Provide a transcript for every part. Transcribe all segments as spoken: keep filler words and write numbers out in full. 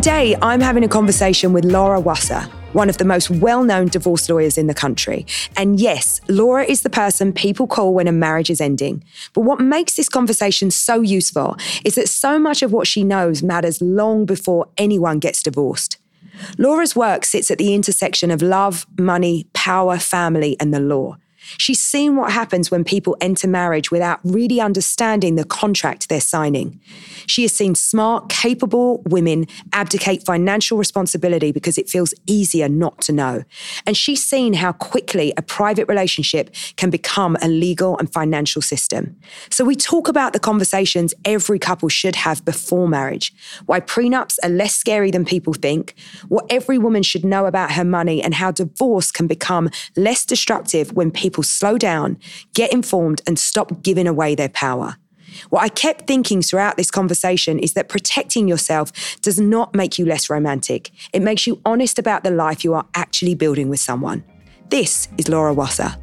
Today, I'm having a conversation with Laura Wasser, one of the most well-known divorce lawyers in the country. And yes, Laura is the person people call when a marriage is ending. But what makes this conversation so useful is that so much of what she knows matters long before anyone gets divorced. Laura's work sits at the intersection of love, money, power, family, and the law. She's seen what happens when people enter marriage without really understanding the contract they're signing. She has seen smart, capable women abdicate financial responsibility because it feels easier not to know. And she's seen how quickly a private relationship can become a legal and financial system. So we talk about the conversations every couple should have before marriage, why prenups are less scary than people think, what every woman should know about her money, and how divorce can become less destructive when people People slow down, get informed, and stop giving away their power. What I kept thinking throughout this conversation is that protecting yourself does not make you less romantic. It makes you honest about the life you are actually building with someone. This is Laura Wasser.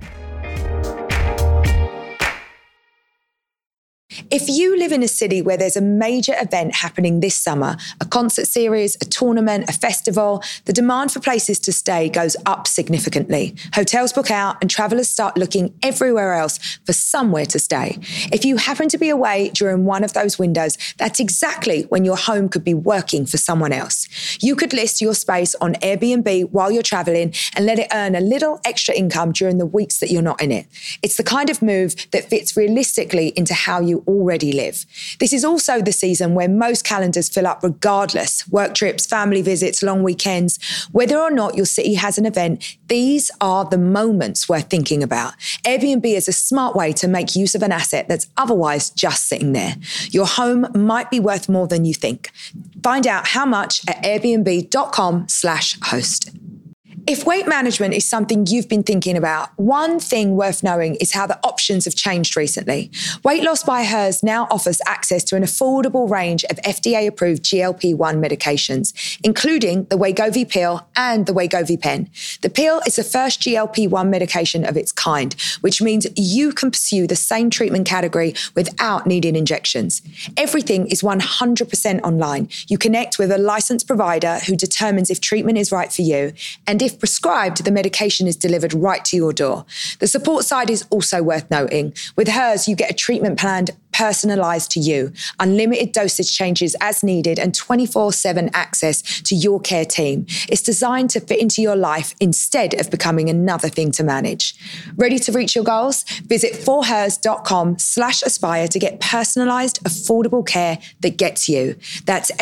If you live in a city where there's a major event happening this summer, a concert series, a tournament, a festival, the demand for places to stay goes up significantly. Hotels book out and travellers start looking everywhere else for somewhere to stay. If you happen to be away during one of those windows, that's exactly when your home could be working for someone else. You could list your space on Airbnb while you're travelling and let it earn a little extra income during the weeks that you're not in it. It's the kind of move that fits realistically into how you already live. This is also the season where most calendars fill up regardless. Work trips, family visits, long weekends. Whether or not your city has an event, these are the moments we're thinking about. Airbnb is a smart way to make use of an asset that's otherwise just sitting there. Your home might be worth more than you think. Find out how much at airbnb.com slash host. If weight management is something you've been thinking about, one thing worth knowing is how the options have changed recently. Weight Loss by Hers now offers access to an affordable range of F D A-approved G L P one medications, including the Wegovy pill and the Wegovy pen. The pill is the first G L P one medication of its kind, which means you can pursue the same treatment category without needing injections. Everything is one hundred percent online. You connect with a licensed provider who determines if treatment is right for you, and if If prescribed, the medication is delivered right to your door. The support side is also worth noting. With Hers, you get a treatment plan personalised to you, unlimited dosage changes as needed, and twenty-four seven access to your care team. It's designed to fit into your life instead of becoming another thing to manage. Ready to reach your goals? Visit forhers.com slash aspire to get personalised, affordable care that gets you. That's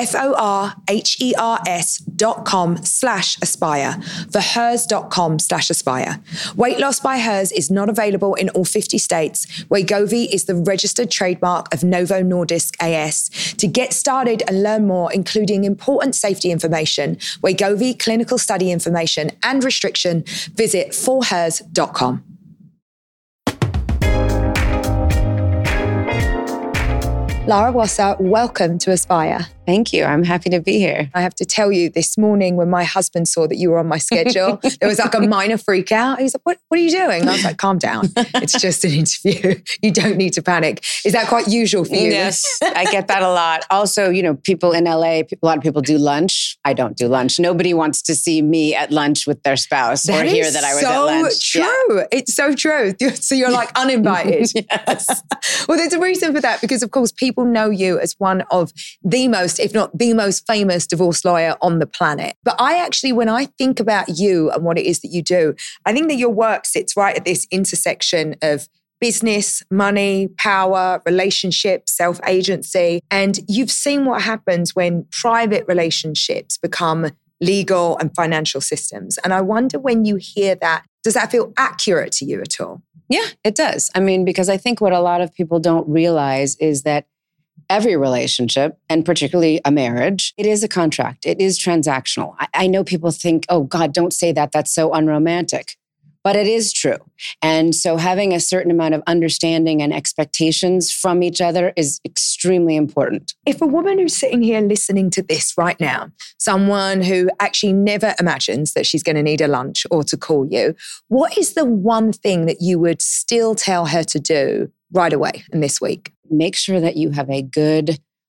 F-O-R-H-E-R-S dot com slash aspire. For hers.com slash aspire. Weight Loss by Hers is not available in all fifty states. Wegovy is the registered trademark of Novo Nordisk A S. To get started and learn more, including important safety information, Wegovy clinical study information, and restriction, visit for hers dot com. Laura Wasser, welcome to Aspire. Thank you. I'm happy to be here. I have to tell you, this morning when my husband saw that you were on my schedule, there was like a minor freak out. He's like, what, what are you doing? And I was like, calm down. It's just an interview. You don't need to panic. Is that quite usual for you? Yes, I get that a lot. Also, you know, people in L A, a lot of people do lunch. I don't do lunch. Nobody wants to see me at lunch with their spouse that or hear that I was so at lunch. True. Yeah. It's so true. So you're like uninvited. Yes. Well, there's a reason for that because, of course, people know you as one of the most, if not the most famous divorce lawyer on the planet. But I actually, when I think about you and what it is that you do, I think that your work sits right at this intersection of business, money, power, relationships, self-agency. And you've seen what happens when private relationships become legal and financial systems. And I wonder, when you hear that, does that feel accurate to you at all? Yeah, it does. I mean, because I think what a lot of people don't realize is that every relationship, and particularly a marriage, it is a contract. It is transactional. I, I know people think, oh God, don't say that. That's so unromantic. But it is true. And so having a certain amount of understanding and expectations from each other is extremely important. If a woman who's sitting here listening to this right now, someone who actually never imagines that she's going to need a lunch or to call you, what is the one thing that you would still tell her to do right away and this week? Make sure that you have a good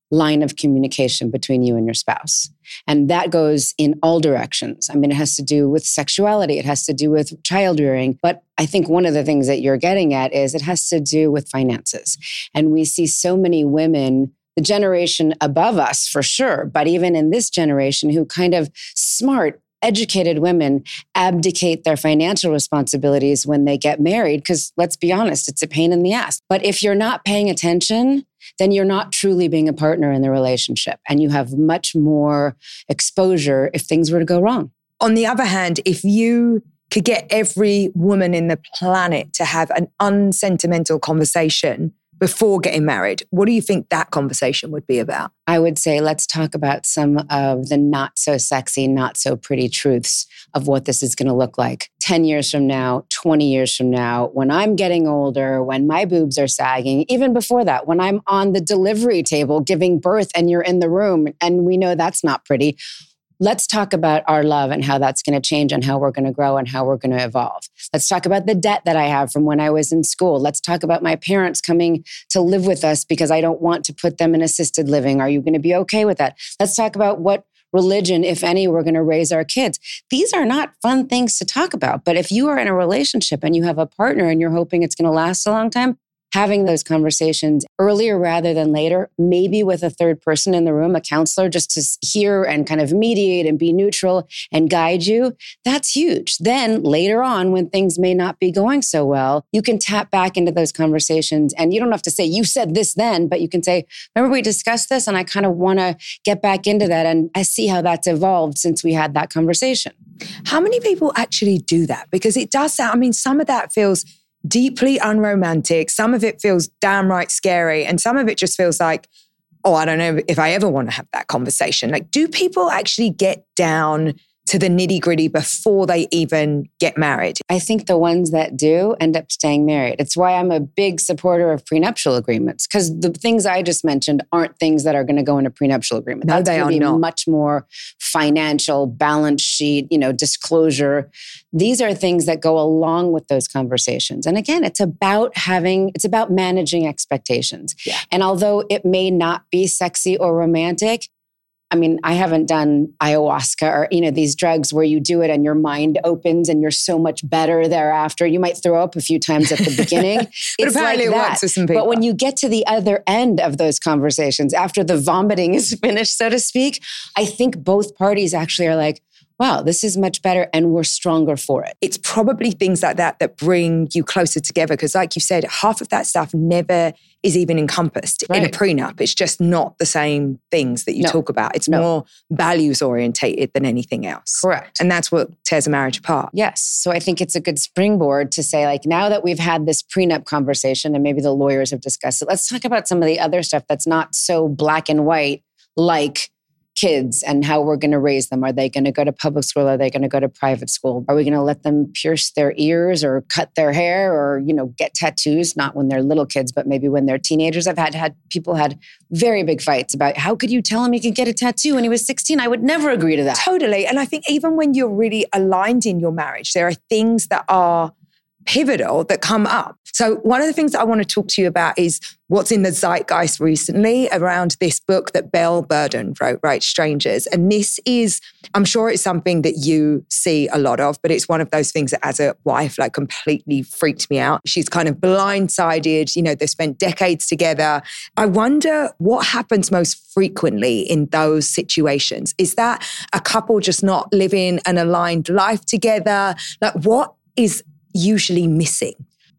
line of communication between you and your spouse. And that goes in all directions. I mean, it has to do with sexuality. It has to do with child rearing. But I think one of the things that you're getting at is it has to do with finances. And we see so many women, the generation above us for sure, but even in this generation who kind of smart, educated women abdicate their financial responsibilities when they get married, because let's be honest, it's a pain in the ass. But if you're not paying attention, then you're not truly being a partner in the relationship. And you have much more exposure if things were to go wrong. On the other hand, if you could get every woman in the planet to have an unsentimental conversation before getting married, what do you think that conversation would be about? I would say, let's talk about some of the not so sexy, not so pretty truths of what this is going to look like ten years from now, twenty years from now, when I'm getting older, when my boobs are sagging, even before that, when I'm on the delivery table giving birth and you're in the room and we know that's not pretty. Let's talk about our love and how that's going to change and how we're going to grow and how we're going to evolve. Let's talk about the debt that I have from when I was in school. Let's talk about my parents coming to live with us because I don't want to put them in assisted living. Are you going to be okay with that? Let's talk about what religion, if any, we're going to raise our kids. These are not fun things to talk about. But if you are in a relationship and you have a partner and you're hoping it's going to last a long time, having those conversations earlier rather than later, maybe with a third person in the room, a counselor, just to hear and kind of mediate and be neutral and guide you, that's huge. Then later on, when things may not be going so well, you can tap back into those conversations. And you don't have to say, you said this then, but you can say, remember we discussed this and I kind of want to get back into that. And I see how that's evolved since we had that conversation. How many people actually do that? Because it does sound, I mean, some of that feels deeply unromantic. Some of it feels downright scary. And some of it just feels like, oh, I don't know if I ever want to have that conversation. Like, do people actually get down to the nitty gritty before they even get married? I think the ones that do end up staying married. It's why I'm a big supporter of prenuptial agreements, because the things I just mentioned aren't things that are going to go in a prenuptial agreement. No, That's they are be not. Much more financial, balance sheet, you know, disclosure. These are things that go along with those conversations. And again, it's about having, it's about managing expectations. Yeah. And although it may not be sexy or romantic, I mean, I haven't done ayahuasca or, you know, these drugs where you do it and your mind opens and you're so much better thereafter. You might throw up a few times at the beginning. But it's apparently like it that. works for some people. But when you get to the other end of those conversations, after the vomiting is finished, so to speak, I think both parties actually are like, wow, this is much better and we're stronger for it. It's probably things like that that bring you closer together. Because like you said, half of that stuff never is even encompassed right. in a prenup. It's just not the same things that you no. talk about. It's no. more values orientated than anything else. Correct. And that's what tears a marriage apart. Yes. So I think it's a good springboard to say, like, now that we've had this prenup conversation and maybe the lawyers have discussed it, let's talk about some of the other stuff that's not so black and white, like kids and how we're going to raise them. Are they going to go to public school? Are they going to go to private school? Are we going to let them pierce their ears or cut their hair or, you know, get tattoos? Not when they're little kids, but maybe when they're teenagers. I've had, had people had very big fights about how could you tell him he could get a tattoo when he was sixteen? I would never agree to that. Totally. And I think even when you're really aligned in your marriage, there are things that are pivotal that come up. So one of the things that I want to talk to you about is what's in the zeitgeist recently around this book that Belle Burden wrote, right? Strangers. And this is, I'm sure it's something that you see a lot of, but it's one of those things that as a wife, like completely freaked me out. She's kind of blindsided, you know, they've spent decades together. I wonder what happens most frequently in those situations. Is that a couple just not living an aligned life together? Like, what is usually missing?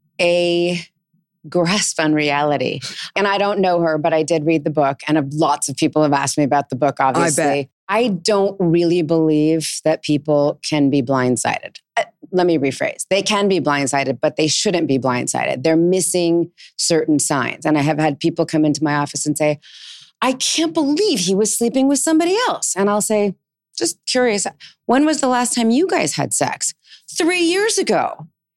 A grasp on reality. And I don't know her, but I did read the book and lots of people have asked me about the book, obviously. I bet. I don't really believe that people can be blindsided. Uh, let me rephrase. They can be blindsided, but they shouldn't be blindsided. They're missing certain signs. And I have had people come into my office and say, I can't believe he was sleeping with somebody else. And I'll say, just curious, when was the last time you guys had sex? Three years ago.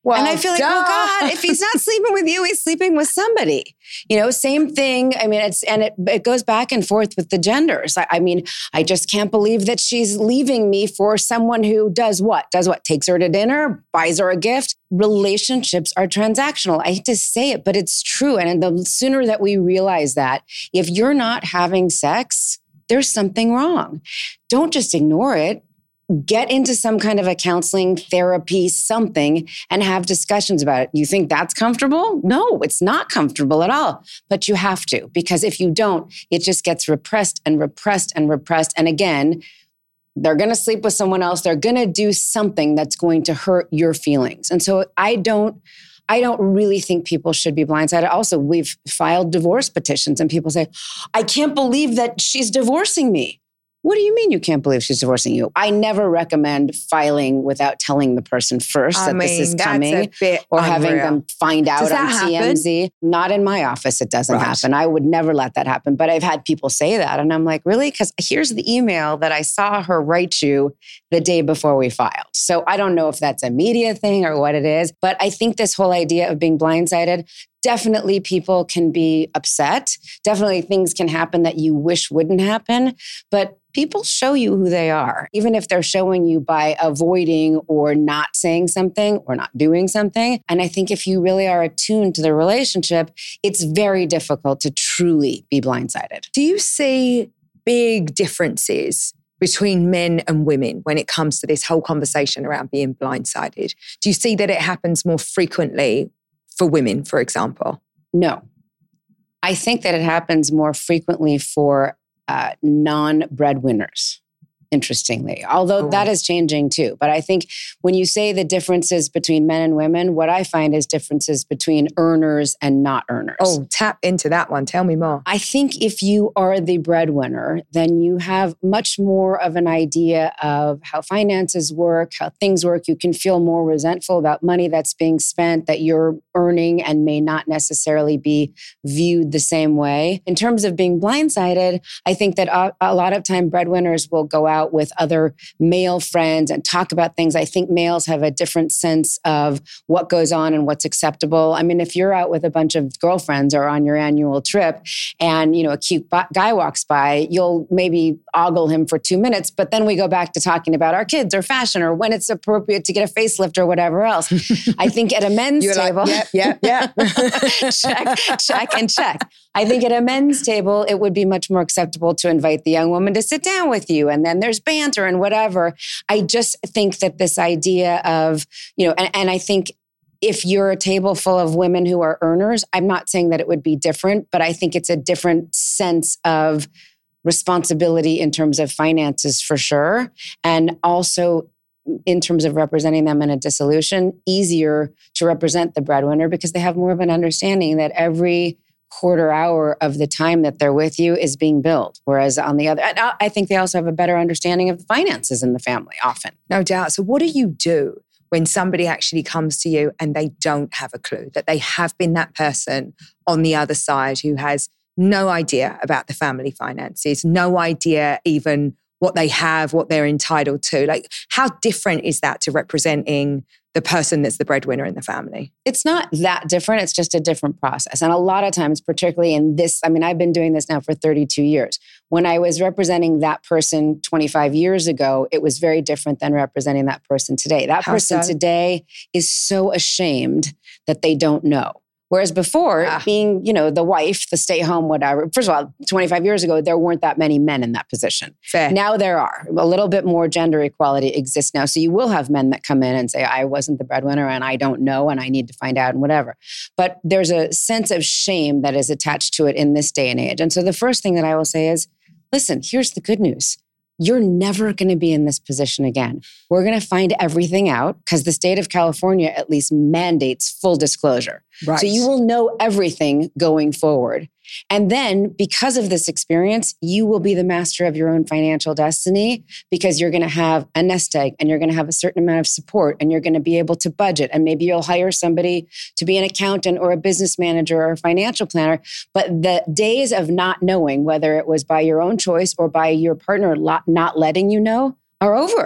Well, and I feel like, duh. well, God, if he's not sleeping with you, he's sleeping with somebody. You know, same thing. I mean, it's, and it, it goes back and forth with the genders. I, I mean, I just can't believe that she's leaving me for someone who does what? Does what? Takes her to dinner, buys her a gift. Relationships are transactional. I hate to say it, but it's true. And the sooner that we realize that, if you're not having sex, there's something wrong. Don't just ignore it. Get into some kind of a counseling, therapy, something, and have discussions about it. You think that's comfortable? No, it's not comfortable at all. But you have to, because if you don't, it just gets repressed and repressed and repressed. And again, they're going to sleep with someone else. They're going to do something that's going to hurt your feelings. And so I don't, I don't really think people should be blindsided. Also, we've filed divorce petitions and people say, I can't believe that she's divorcing me. What do you mean you can't believe she's divorcing you? I never recommend filing without telling the person first I that mean, this is that's coming, a bit or unreal. having them find out Does on that T M Z. happen? Not in my office, it doesn't Right. happen. I would never let that happen. But I've had people say that. And I'm like, really? Because here's the email that I saw her write you the day before we filed. So I don't know if that's a media thing or what it is. But I think this whole idea of being blindsided, definitely people can be upset. Definitely things can happen that you wish wouldn't happen. But people show you who they are, even if they're showing you by avoiding or not saying something or not doing something. And I think if you really are attuned to the relationship, it's very difficult to truly be blindsided. Do you see big differences between men and women when it comes to this whole conversation around being blindsided? Do you see that it happens more frequently for women, for example? No. I think that it happens more frequently for uh, non-breadwinners, interestingly, although Oh. that is changing too. But I think when you say the differences between men and women, what I find is differences between earners and not earners. Oh, tap into that one. Tell me more. I think if you are the breadwinner, then you have much more of an idea of how finances work, how things work. You can feel more resentful about money that's being spent, that you're earning and may not necessarily be viewed the same way. In terms of being blindsided, I think that a, a lot of time breadwinners will go out with other male friends and talk about things. I think males have a different sense of what goes on and what's acceptable. I mean, if you're out with a bunch of girlfriends or on your annual trip and, you know, a cute b- guy walks by, you'll maybe ogle him for two minutes, but then we go back to talking about our kids or fashion or when it's appropriate to get a facelift or whatever else. I think at a men's You're table, like, yeah, yeah, yeah. check, check, and check. I think at a men's table, it would be much more acceptable to invite the young woman to sit down with you. And then there's banter and whatever. I just think that this idea of, you know, and, and I think if you're a table full of women who are earners, I'm not saying that it would be different, but I think it's a different sense of responsibility in terms of finances for sure. And also in terms of representing them in a dissolution, easier to represent the breadwinner because they have more of an understanding that every quarter hour of the time that they're with you is being billed. Whereas on the other, I think they also have a better understanding of the finances in the family often. No doubt. So what do you do when somebody actually comes to you and they don't have a clue, that they have been that person on the other side who has no idea about the family finances, no idea even what they have, what they're entitled to? Like, how different is that to representing the person that's the breadwinner in the family? It's not that different. It's just a different process. And a lot of times, particularly in this, I mean, I've been doing this now for thirty-two years. When I was representing that person twenty-five years ago, it was very different than representing that person today. That How person so? today is so ashamed that they don't know. Whereas before, Ah. being, you know, the wife, the stay home, whatever. First of all, twenty-five years ago, there weren't that many men in that position. Fair. Now there are. A little bit more gender equality exists now. So you will have men that come in and say, I wasn't the breadwinner and I don't know and I need to find out and whatever. But there's a sense of shame that is attached to it in this day and age. And so the first thing that I will say is, listen, here's the good news. You're never going to be in this position again. We're going to find everything out because the state of California at least mandates full disclosure. Right. So you will know everything going forward. And then because of this experience, you will be the master of your own financial destiny because you're going to have a nest egg and you're going to have a certain amount of support and you're going to be able to budget. And maybe you'll hire somebody to be an accountant or a business manager or a financial planner. But the days of not knowing, whether it was by your own choice or by your partner not letting you know, are over.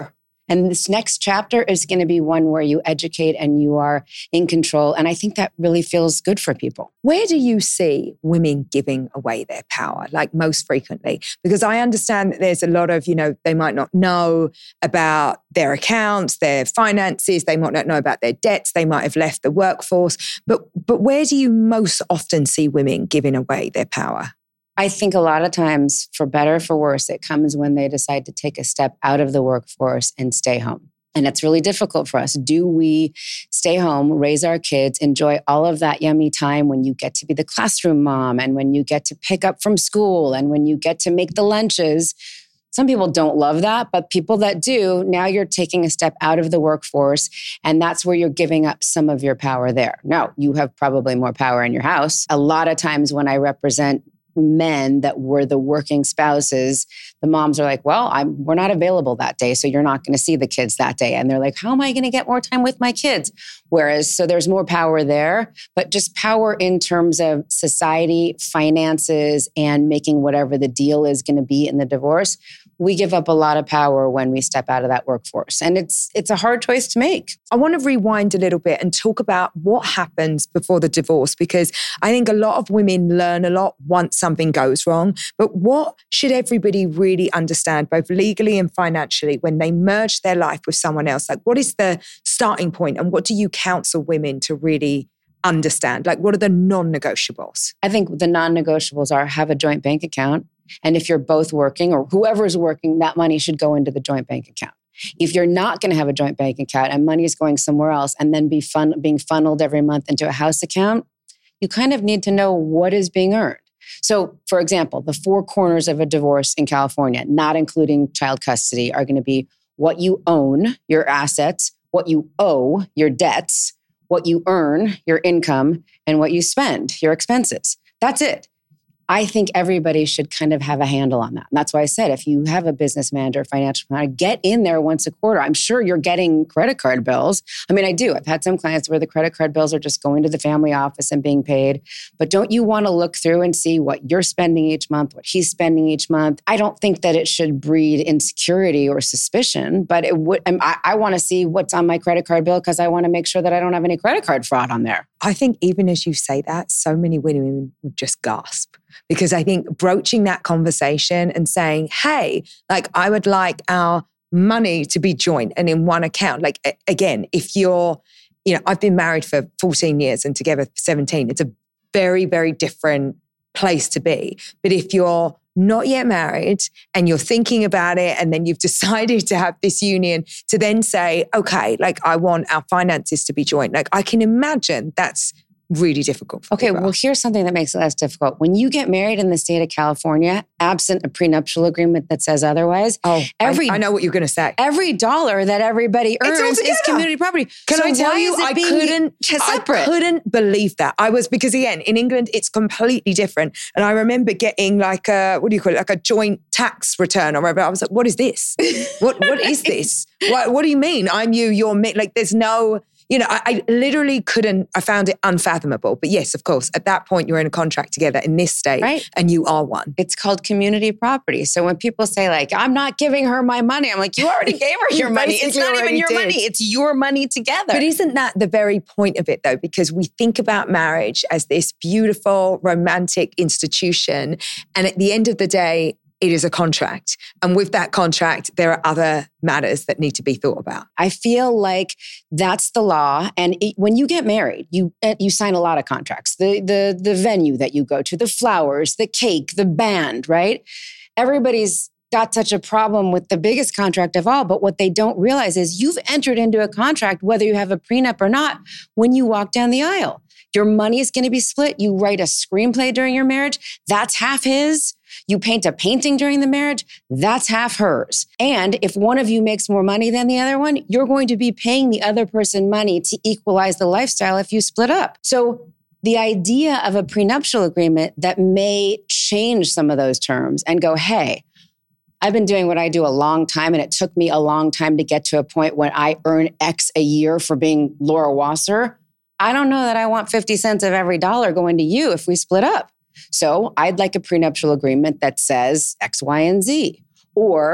And this next chapter is going to be one where you educate and you are in control. And I think that really feels good for people. Where do you see women giving away their power, like most frequently? Because I understand that there's a lot of, you know, they might not know about their accounts, their finances, they might not know about their debts, they might have left the workforce. But, but where do you most often see women giving away their power? I think a lot of times, for better or for worse, it comes when they decide to take a step out of the workforce and stay home. And it's really difficult for us. Do we stay home, raise our kids, enjoy all of that yummy time when you get to be the classroom mom and when you get to pick up from school and when you get to make the lunches? Some people don't love that, but people that do, now you're taking a step out of the workforce, and that's where you're giving up some of your power there. No, you have probably more power in your house. A lot of times when I represent men that were the working spouses, the moms are like, well, I'm, we're not available that day, so you're not going to see the kids that day. And they're like, how am I going to get more time with my kids? Whereas, so there's more power there, but just power in terms of society, finances, and making whatever the deal is going to be in the divorce. We give up a lot of power when we step out of that workforce. And it's it's a hard choice to make. I want to rewind a little bit and talk about what happens before the divorce, because I think a lot of women learn a lot once something goes wrong. But what should everybody really understand, both legally and financially, when they merge their life with someone else? Like, what is the starting point and what do you counsel women to really understand? Like, what are the non-negotiables? I think the non-negotiables are have a joint bank account. And if you're both working or whoever's working, that money should go into the joint bank account. If you're not going to have a joint bank account and money is going somewhere else and then be fun, being funneled every month into a house account, you kind of need to know what is being earned. So, for example, the four corners of a divorce in California, not including child custody, are going to be what you own, your assets, what you owe, your debts, what you earn, your income, and what you spend, your expenses. That's it. I think everybody should kind of have a handle on that. And that's why I said, if you have a business manager, financial planner, get in there once a quarter. I'm sure you're getting credit card bills. I mean, I do. I've had some clients where the credit card bills are just going to the family office and being paid. But don't you want to look through and see what you're spending each month, what he's spending each month? I don't think that it should breed insecurity or suspicion, but it would. I, I want to see what's on my credit card bill because I want to make sure that I don't have any credit card fraud on there. I think even as you say that, so many women would just gasp. Because I think broaching that conversation and saying, hey, like I would like our money to be joint and in one account. Like, again, if you're, you know, I've been married for fourteen years and together for seventeen. It's a very, very different place to be. But if you're not yet married and you're thinking about it and then you've decided to have this union, to then say, okay, like I want our finances to be joint. Like I can imagine that's really difficult for Okay, people. well, here's something that makes it less difficult. When you get married in the state of California, absent a prenuptial agreement that says otherwise, oh, every I, I know what you're going to say. Every dollar that everybody earns is community property. Can so I tell why you, is it I being couldn't, separate? I couldn't believe that. I was, because again, in England, it's completely different. And I remember getting like a, what do you call it? Like a joint tax return or whatever. I was like, what is this? what What is this? What, what do you mean? I'm you, you're me. Like there's no... You know, I, I literally couldn't, I found it unfathomable. But yes, of course, at that point, you're in a contract together in this state right. and you are one. It's called community property. So when people say like, I'm not giving her my money, I'm like, you already gave her your money. It's not even your did. money. It's your money together. But isn't that the very point of it though? Because we think about marriage as this beautiful, romantic institution. And at the end of the day, it is a contract. And with that contract, there are other matters that need to be thought about. I feel like that's the law. And it, when you get married, you you sign a lot of contracts. The, the, the venue that you go to, the flowers, the cake, the band, right? Everybody's got such a problem with the biggest contract of all. But what they don't realize is you've entered into a contract, whether you have a prenup or not, when you walk down the aisle. Your money is going to be split. You write a screenplay during your marriage. That's half his. You paint a painting during the marriage, that's half hers. And if one of you makes more money than the other one, you're going to be paying the other person money to equalize the lifestyle if you split up. So the idea of a prenuptial agreement that may change some of those terms and go, hey, I've been doing what I do a long time, and it took me a long time to get to a point when I earn X a year for being Laura Wasser. I don't know that I want fifty cents of every dollar going to you if we split up. So I'd like a prenuptial agreement that says X, Y, and Z. Or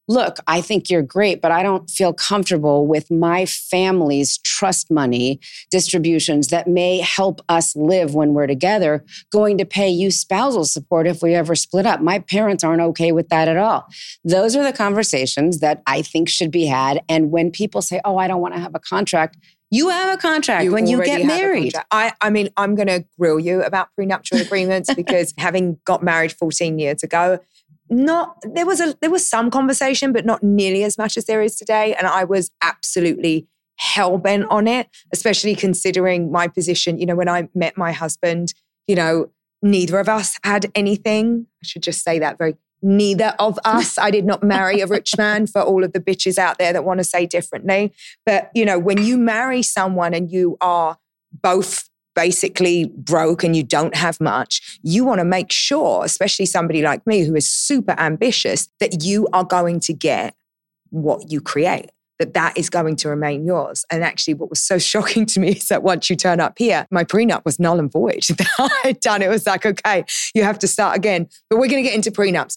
look, I think you're great, but I don't feel comfortable with my family's trust money distributions that may help us live when we're together going to pay you spousal support if we ever split up. My parents aren't okay with that at all. Those are the conversations that I think should be had. And when people say, oh, I don't want to have a contract, you have a contract You when you already get have a married. contract. I, I mean, I'm going to grill you about prenuptial agreements because having got married fourteen years ago, not there was a there was some conversation, but not nearly as much as there is today. And I was absolutely hell-bent on it, especially considering my position. You know, when I met my husband, you know, neither of us had anything. I should just say that very Neither of us. I did not marry a rich man, for all of the bitches out there that want to say differently. But, you know, when you marry someone and you are both basically broke and you don't have much, you want to make sure, especially somebody like me who is super ambitious, that you are going to get what you create, that that is going to remain yours. And actually what was so shocking to me is that once you turn up here, my prenup was null and void. I'd done it. Was like, okay, you have to start again. But we're going to get into prenups.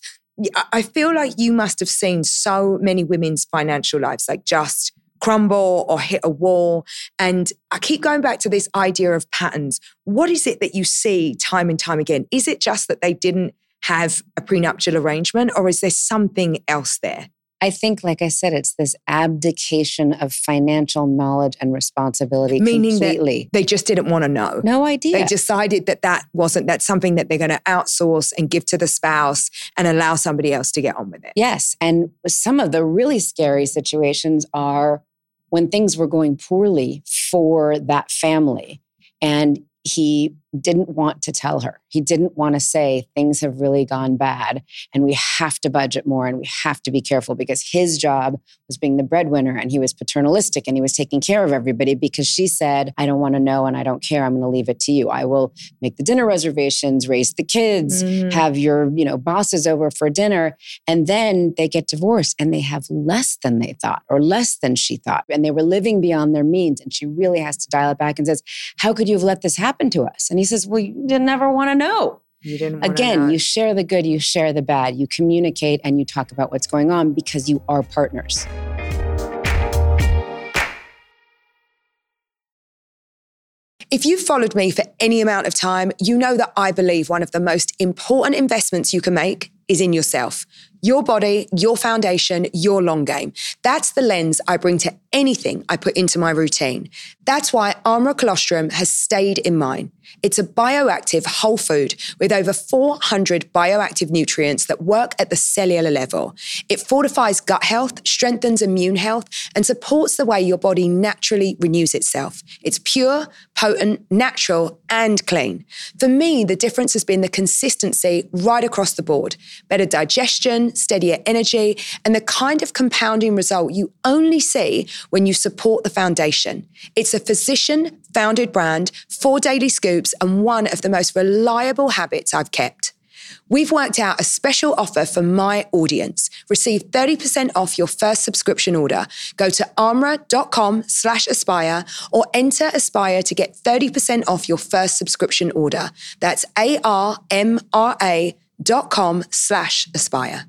I feel like you must have seen so many women's financial lives like just crumble or hit a wall. And I keep going back to this idea of patterns. What is it that you see time and time again? Is it just that they didn't have a prenuptial arrangement, or is there something else there? I think, like I said, it's this abdication of financial knowledge and responsibility. Meaning completely. That they just didn't want to know. No idea. They decided that that wasn't, that's something that they're going to outsource and give to the spouse and allow somebody else to get on with it. Yes. And some of the really scary situations are when things were going poorly for that family and he didn't want to tell her. He didn't want to say things have really gone bad and we have to budget more and we have to be careful, because his job was being the breadwinner and he was paternalistic and he was taking care of everybody, because she said, I don't want to know and I don't care. I'm going to leave it to you. I will make the dinner reservations, raise the kids, mm. have your, you know, bosses over for dinner. And then they get divorced and they have less than they thought or less than she thought. And they were living beyond their means. And she really has to dial it back and says, how could you have let this happen to us? And he says, well, you didn't ever want to know. You didn't Again, know. You share the good, you share the bad, you communicate and you talk about what's going on because you are partners. If you've followed me for any amount of time, you know that I believe one of the most important investments you can make is in yourself. Your body, your foundation, your long game. That's the lens I bring to anything I put into my routine. That's why Armra Colostrum has stayed in mine. It's a bioactive whole food with over four hundred bioactive nutrients that work at the cellular level. It fortifies gut health, strengthens immune health, and supports the way your body naturally renews itself. It's pure, potent, natural, and clean. For me, the difference has been the consistency right across the board. Better digestion, steadier energy, and the kind of compounding result you only see when you support the foundation. It's a physician-founded brand, four daily scoops, and one of the most reliable habits I've kept. We've worked out a special offer for my audience. Receive thirty percent off your first subscription order. Go to armra.com slash aspire or enter Aspire to get thirty percent off your first subscription order. That's A-R-M-R-A dot com slash aspire.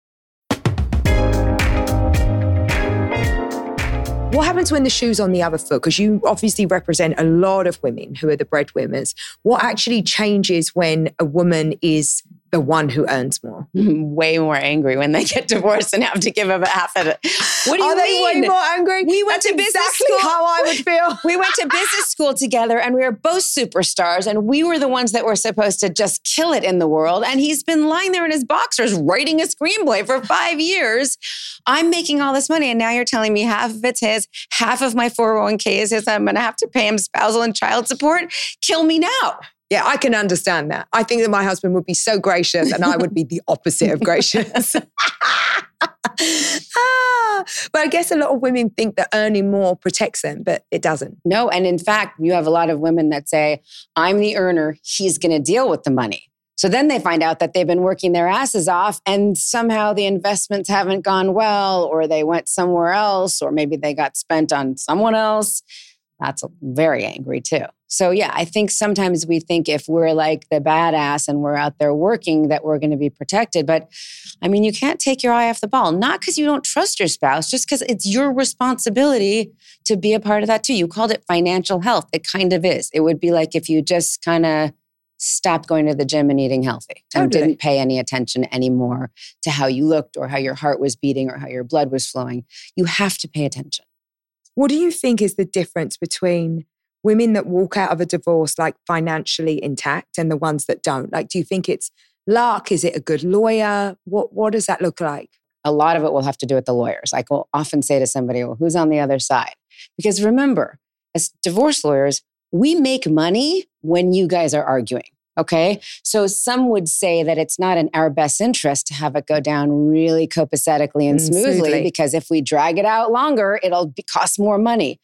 What happens when the shoe's on the other foot? Because you obviously represent a lot of women who are the breadwinners. What actually changes when a woman is the one who earns more? Way more angry when they get divorced and have to give up half of it. What do you Are mean? they way more angry? We went That's to business exactly school. how I would feel. We went to business school together and we were both superstars and we were the ones that were supposed to just kill it in the world. And he's been lying there in his boxers writing a screenplay for five years. I'm making all this money and now you're telling me half of it's his, half of my four oh one k is his. I'm going to have to pay him spousal and child support. Kill me now. Yeah, I can understand that. I think that my husband would be so gracious and I would be the opposite of gracious. ah, but I guess a lot of women think that earning more protects them, but it doesn't. No, and in fact, you have a lot of women that say, I'm the earner, he's going to deal with the money. So then they find out that they've been working their asses off and somehow the investments haven't gone well, or they went somewhere else, or maybe they got spent on someone else. That's very angry too. So yeah, I think sometimes we think if we're like the badass and we're out there working that we're going to be protected. But I mean, you can't take your eye off the ball, not because you don't trust your spouse, just because it's your responsibility to be a part of that too. You called it financial health. It kind of is. It would be like if you just kind of stopped going to the gym and eating healthy and Totally. didn't pay any attention anymore to how you looked or how your heart was beating or how your blood was flowing. You have to pay attention. What do you think is the difference between women that walk out of a divorce like financially intact and the ones that don't? Like, do you think it's luck? Is it a good lawyer? What what does that look like? A lot of it will have to do with the lawyers. I will often say to somebody, well, who's on the other side? Because remember, as divorce lawyers, we make money when you guys are arguing. Okay. So some would say that it's not in our best interest to have it go down really copacetically and Mm, smoothly, smoothly. because if we drag it out longer, it'll be, cost more money.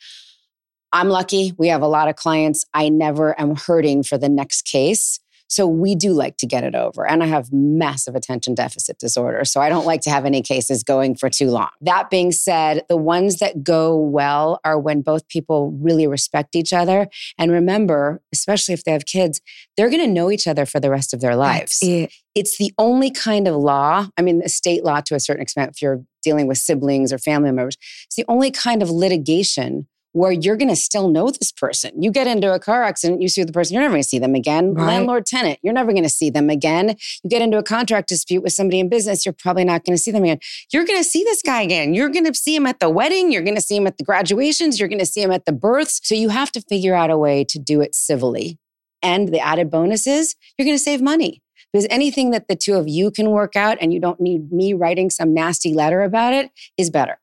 I'm lucky. We have a lot of clients. I never am hurting for the next case. So we do like to get it over. And I have massive attention deficit disorder. So I don't like to have any cases going for too long. That being said, the ones that go well are when both people really respect each other. And remember, especially if they have kids, they're going to know each other for the rest of their lives. That's it. It's the only kind of law, I mean, estate law to a certain extent, if you're dealing with siblings or family members, it's the only kind of litigation where you're going to still know this person. You get into a car accident, you sue the person, you're never going to see them again. Right. Landlord, tenant, you're never going to see them again. You get into a contract dispute with somebody in business, you're probably not going to see them again. You're going to see this guy again. You're going to see him at the wedding. You're going to see him at the graduations. You're going to see him at the births. So you have to figure out a way to do it civilly. And the added bonus is you're going to save money. Because anything that the two of you can work out and you don't need me writing some nasty letter about it is better.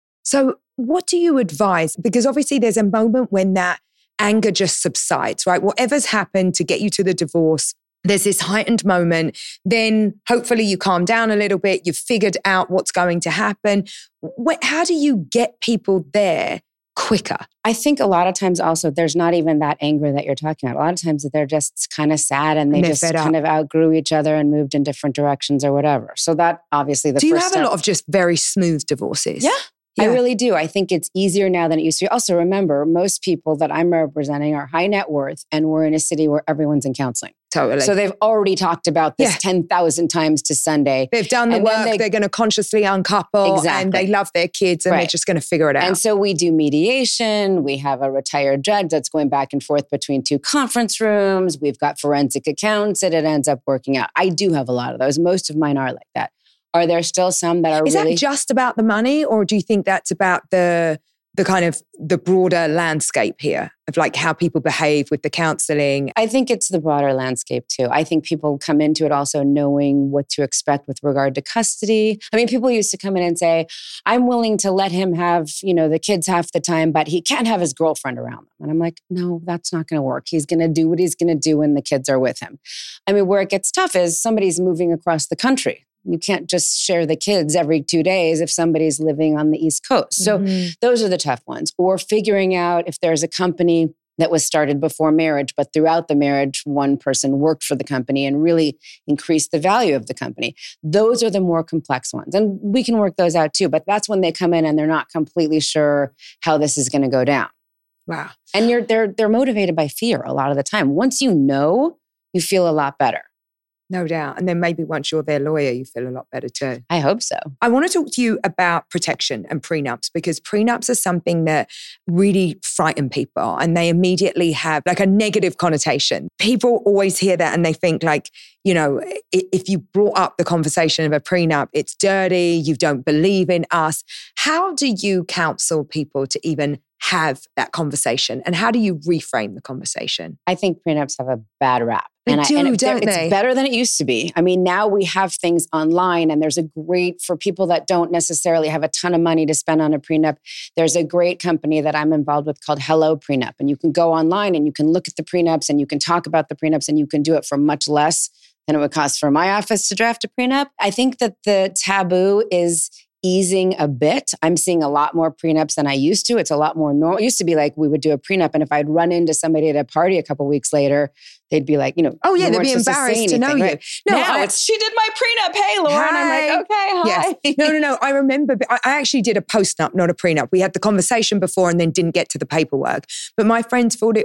So what do you advise? Because obviously there's a moment when that anger just subsides, right? Whatever's happened to get you to the divorce, there's this heightened moment. Then hopefully you calm down a little bit. You've figured out what's going to happen. Wh- How do you get people there quicker? I think a lot of times also there's not even that anger that you're talking about. A lot of times they're just kind of sad and they And they're just fed kind up. of outgrew each other and moved in different directions or whatever. So that obviously the Do you first have step. a lot of just very smooth divorces? Yeah. I Yeah. really do. I think it's easier now than it used to be. Also, remember, most people that I'm representing are high net worth and we're in a city where everyone's in counseling. Totally. So they've already talked about this Yeah. ten thousand times to Sunday. They've done the And then work. they- They, are going to consciously uncouple Exactly. and they love their kids and they're Right. just going to figure it out. And so we do mediation. We have a retired judge that's going back and forth between two conference rooms. We've got forensic accounts and it ends up working out. I do have a lot of those. Most of mine are like that. Are there still some that are Is really... that just about the money, or do you think that's about the the kind of the broader landscape here of like how people behave with the counseling? I think it's the broader landscape too. I think people come into it also knowing what to expect with regard to custody. I mean, people used to come in and say, I'm willing to let him have, you know, the kids half the time, but he can't have his girlfriend around them. And I'm like, no, that's not going to work. He's going to do what he's going to do when the kids are with him. I mean, where it gets tough is somebody's moving across the country. You can't just share the kids every two days if somebody's living on the East Coast. So Mhm. those are the tough ones. Or figuring out if there's a company that was started before marriage, but throughout the marriage, one person worked for the company and really increased the value of the company. Those are the more complex ones. And we can work those out too, but that's when they come in and they're not completely sure how this is going to go down. Wow. And you're they're they're motivated by fear a lot of the time. Once you know, you feel a lot better. No doubt. And then maybe once you're their lawyer, you feel a lot better too. I hope so. I want to talk to you about protection and prenups, because prenups are something that really frighten people and they immediately have like a negative connotation. People always hear that and they think like, you know, i- if you brought up the conversation of a prenup, it's dirty, you don't believe in us. How do you counsel people to even have that conversation? And how do you reframe the conversation? I think prenups have a bad rap. They and do, I, and it- don't it's they? better than it used to be. I mean, now we have things online and there's a great, for people that don't necessarily have a ton of money to spend on a prenup, there's a great company that I'm involved with called Hello Prenup. And you can go online and you can look at the prenups and you can talk about the prenups and you can do it for much less than it would cost for my office to draft a prenup. I think that the taboo is easing a bit. I'm seeing a lot more prenups than I used to. It's a lot more normal. It used to be like we would do a prenup, and if I'd run into somebody at a party a couple weeks later, they'd be like, you know, Oh yeah, we they'd weren't be supposed embarrassed say to know anything, you. right? No, now I- it's, she did my prenup. Hey, Laura. And I'm Hi. like, okay, hi. Yes. No, no, no. I remember, I I actually did a post-nup, not a prenup. We had the conversation before and then didn't get to the paperwork. But my friends thought it was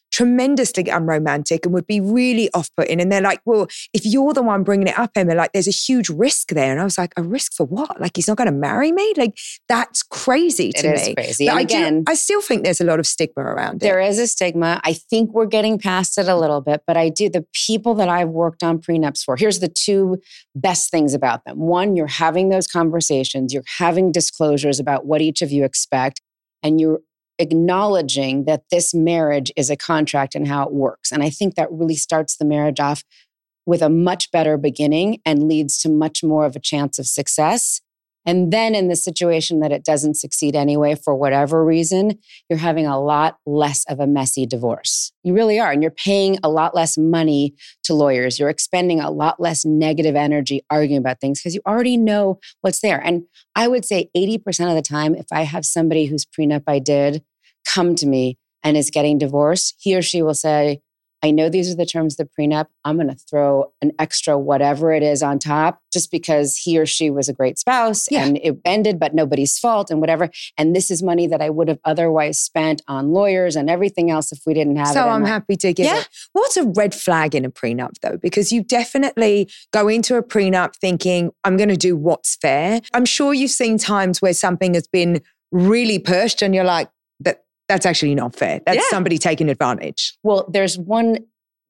tremendously unromantic and would be really off-putting. And they're like, well, if you're the one bringing it up, Emma, like there's a huge risk there. And I was like, a risk for what? Like he's not going to marry me? Like that's crazy to it me. It is crazy. But and I again, do, I still think there's a lot of stigma around it. There is a stigma. I think we're getting past it a little bit, but I do, the people that I've worked on prenups for, here's the two best things about them. One, you're having those conversations, you're having disclosures about what each of you expect, and you're acknowledging that this marriage is a contract and how it works. And I think that really starts the marriage off with a much better beginning and leads to much more of a chance of success. And then in the situation that it doesn't succeed anyway, for whatever reason, you're having a lot less of a messy divorce. You really are. And you're paying a lot less money to lawyers. You're expending a lot less negative energy arguing about things because you already know what's there. And I would say eighty percent of the time, if I have somebody whose prenup I did come to me and is getting divorced, he or she will say, I know these are the terms of the prenup. I'm going to throw an extra whatever it is on top just because he or she was a great spouse yeah. and it ended, but nobody's fault and whatever. And this is money that I would have otherwise spent on lawyers and everything else if we didn't have so it. So I'm my- happy to give yeah. it. What's a red flag in a prenup though? Because you definitely go into a prenup thinking, I'm going to do what's fair. I'm sure you've seen times where something has been really pushed and you're like, that. That's actually not fair. That's yeah. somebody taking advantage. Well, there's one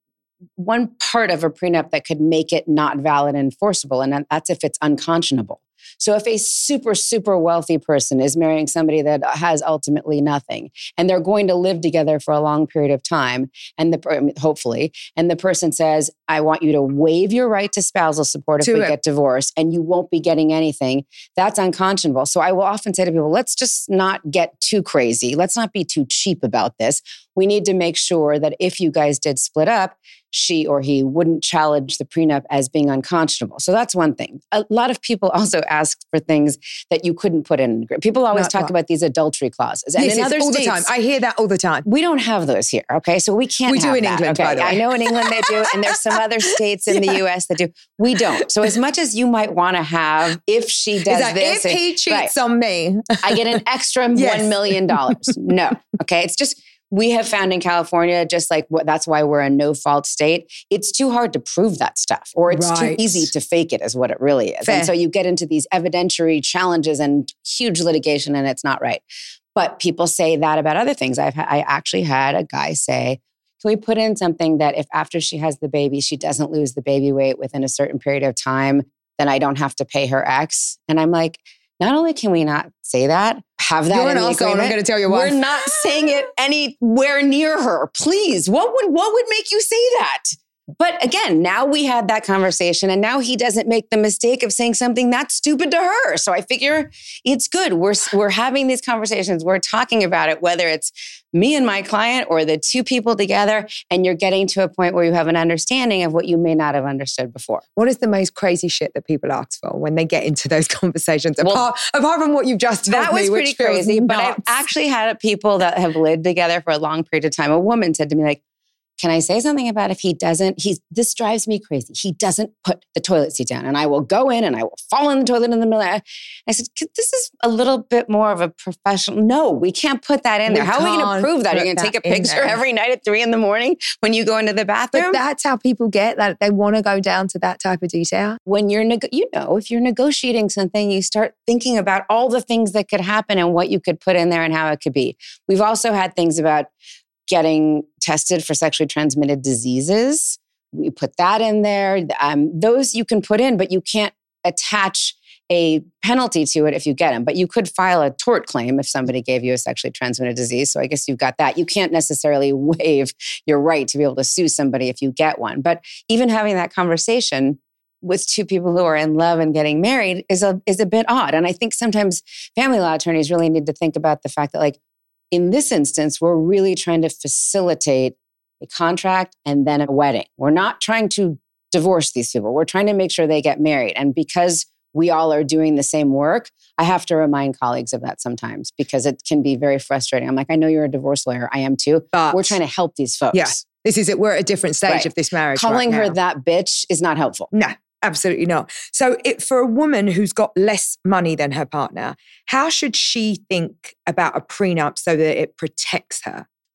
one part of a prenup that could make it not valid and enforceable, and that's if it's unconscionable. So if a super, super wealthy person is marrying somebody that has ultimately nothing, and they're going to live together for a long period of time, and the hopefully, and the person says, I want you to waive your right to spousal support if to we it. get divorced, and you won't be getting anything, that's unconscionable. So I will often say to people, let's just not get too crazy. Let's not be too cheap about this. We need to make sure that if you guys did split up, she or he wouldn't challenge the prenup as being unconscionable. So that's one thing. A lot of people also ask for things that you couldn't put in. People always Not talk what? about these adultery clauses. And yes, in other all states, the time. I hear that all the time. We don't have those here, okay? So we can't We have do in that, England, okay? by the way. I know in England they do, and there's some other states in yeah. the U S that do. We don't. So as much as you might want to have, if she does like, this. If he cheats right, on me. I get an extra yes. one million dollars. No, okay? It's just... We have found in California, just like what, that's why we're a no-fault state, it's too hard to prove that stuff, or it's right. too easy to fake it is what it really is. Fair. And so you get into these evidentiary challenges and huge litigation, and it's not right. But people say that about other things. I've I actually had a guy say, can we put in something that if after she has the baby, she doesn't lose the baby weight within a certain period of time, then I don't have to pay her X? And I'm like, not only can we not say that, have that You're in an the asshole, agreement, I'm going to tell your wife. We're not saying it anywhere near her. Please, what would what would make you say that? But again, now we had that conversation, and now he doesn't make the mistake of saying something that's stupid to her. So I figure it's good. We're we're having these conversations. We're talking about it, whether it's me and my client or the two people together, and you're getting to a point where you have an understanding of what you may not have understood before. What is the most crazy shit that people ask for when they get into those conversations? Apart, well, apart from what you've just told that me, was pretty which feels crazy. nuts. But I've actually had people that have lived together for a long period of time. A woman said to me, like, can I say something about if he doesn't, he's, this drives me crazy. He doesn't put the toilet seat down, and I will go in and I will fall in the toilet in the middle. I said, this is a little bit more of a professional. No, we can't put that in there. We How are we going to prove that? Are you going to take a picture every night at three in the morning when you go into the bathroom? But that's how people get that. They want to go down to that type of detail. When you're, neg- you know, if you're negotiating something, you start thinking about all the things that could happen and what you could put in there and how it could be. We've also had things about getting tested for sexually transmitted diseases. We put that in there. Um, those you can put in, but you can't attach a penalty to it if you get them. But you could file a tort claim if somebody gave you a sexually transmitted disease. So I guess you've got that. You can't necessarily waive your right to be able to sue somebody if you get one. But even having that conversation with two people who are in love and getting married is a is a bit odd. And I think sometimes family law attorneys really need to think about the fact that, like, in this instance, we're really trying to facilitate a contract and then a wedding. We're not trying to divorce these people. We're trying to make sure they get married. And because we all are doing the same work, I have to remind colleagues of that sometimes because it can be very frustrating. I'm like, I know you're a divorce lawyer. I am too. But we're trying to help these folks. Yeah, this is it. We're at a different stage right. of this marriage. Calling right her that bitch is not helpful. No. Absolutely not. So it, for a woman who's got less money than her partner, how should she think about a prenup so that it protects her?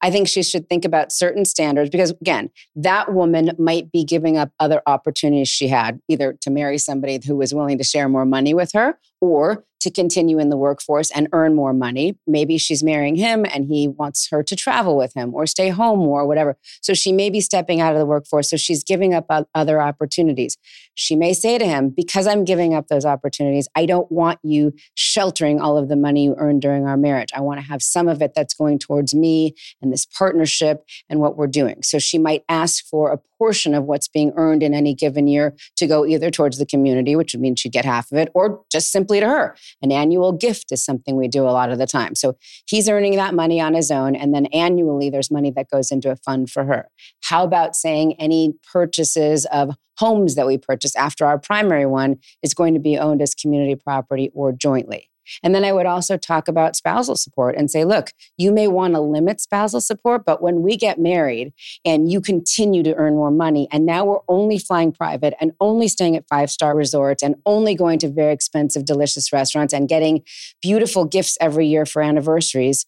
I think she should think about certain standards because, again, that woman might be giving up other opportunities she had, either to marry somebody who was willing to share more money with her or to continue in the workforce and earn more money. Maybe she's marrying him and he wants her to travel with him or stay home more or whatever. So she may be stepping out of the workforce. So she's giving up other opportunities. She may say to him, because I'm giving up those opportunities, I don't want you sheltering all of the money you earned during our marriage. I want to have some of it that's going towards me and this partnership and what we're doing. So she might ask for a portion of what's being earned in any given year to go either towards the community, which would mean she'd get half of it, or just simply to her. An annual gift is something we do a lot of the time. So he's earning that money on his own, and then annually there's money that goes into a fund for her. How about saying any purchases of homes that we purchase after our primary one is going to be owned as community property or jointly? And then I would also talk about spousal support and say, look, you may want to limit spousal support, but when we get married and you continue to earn more money, and now we're only flying private and only staying at five-star resorts and only going to very expensive, delicious restaurants and getting beautiful gifts every year for anniversaries,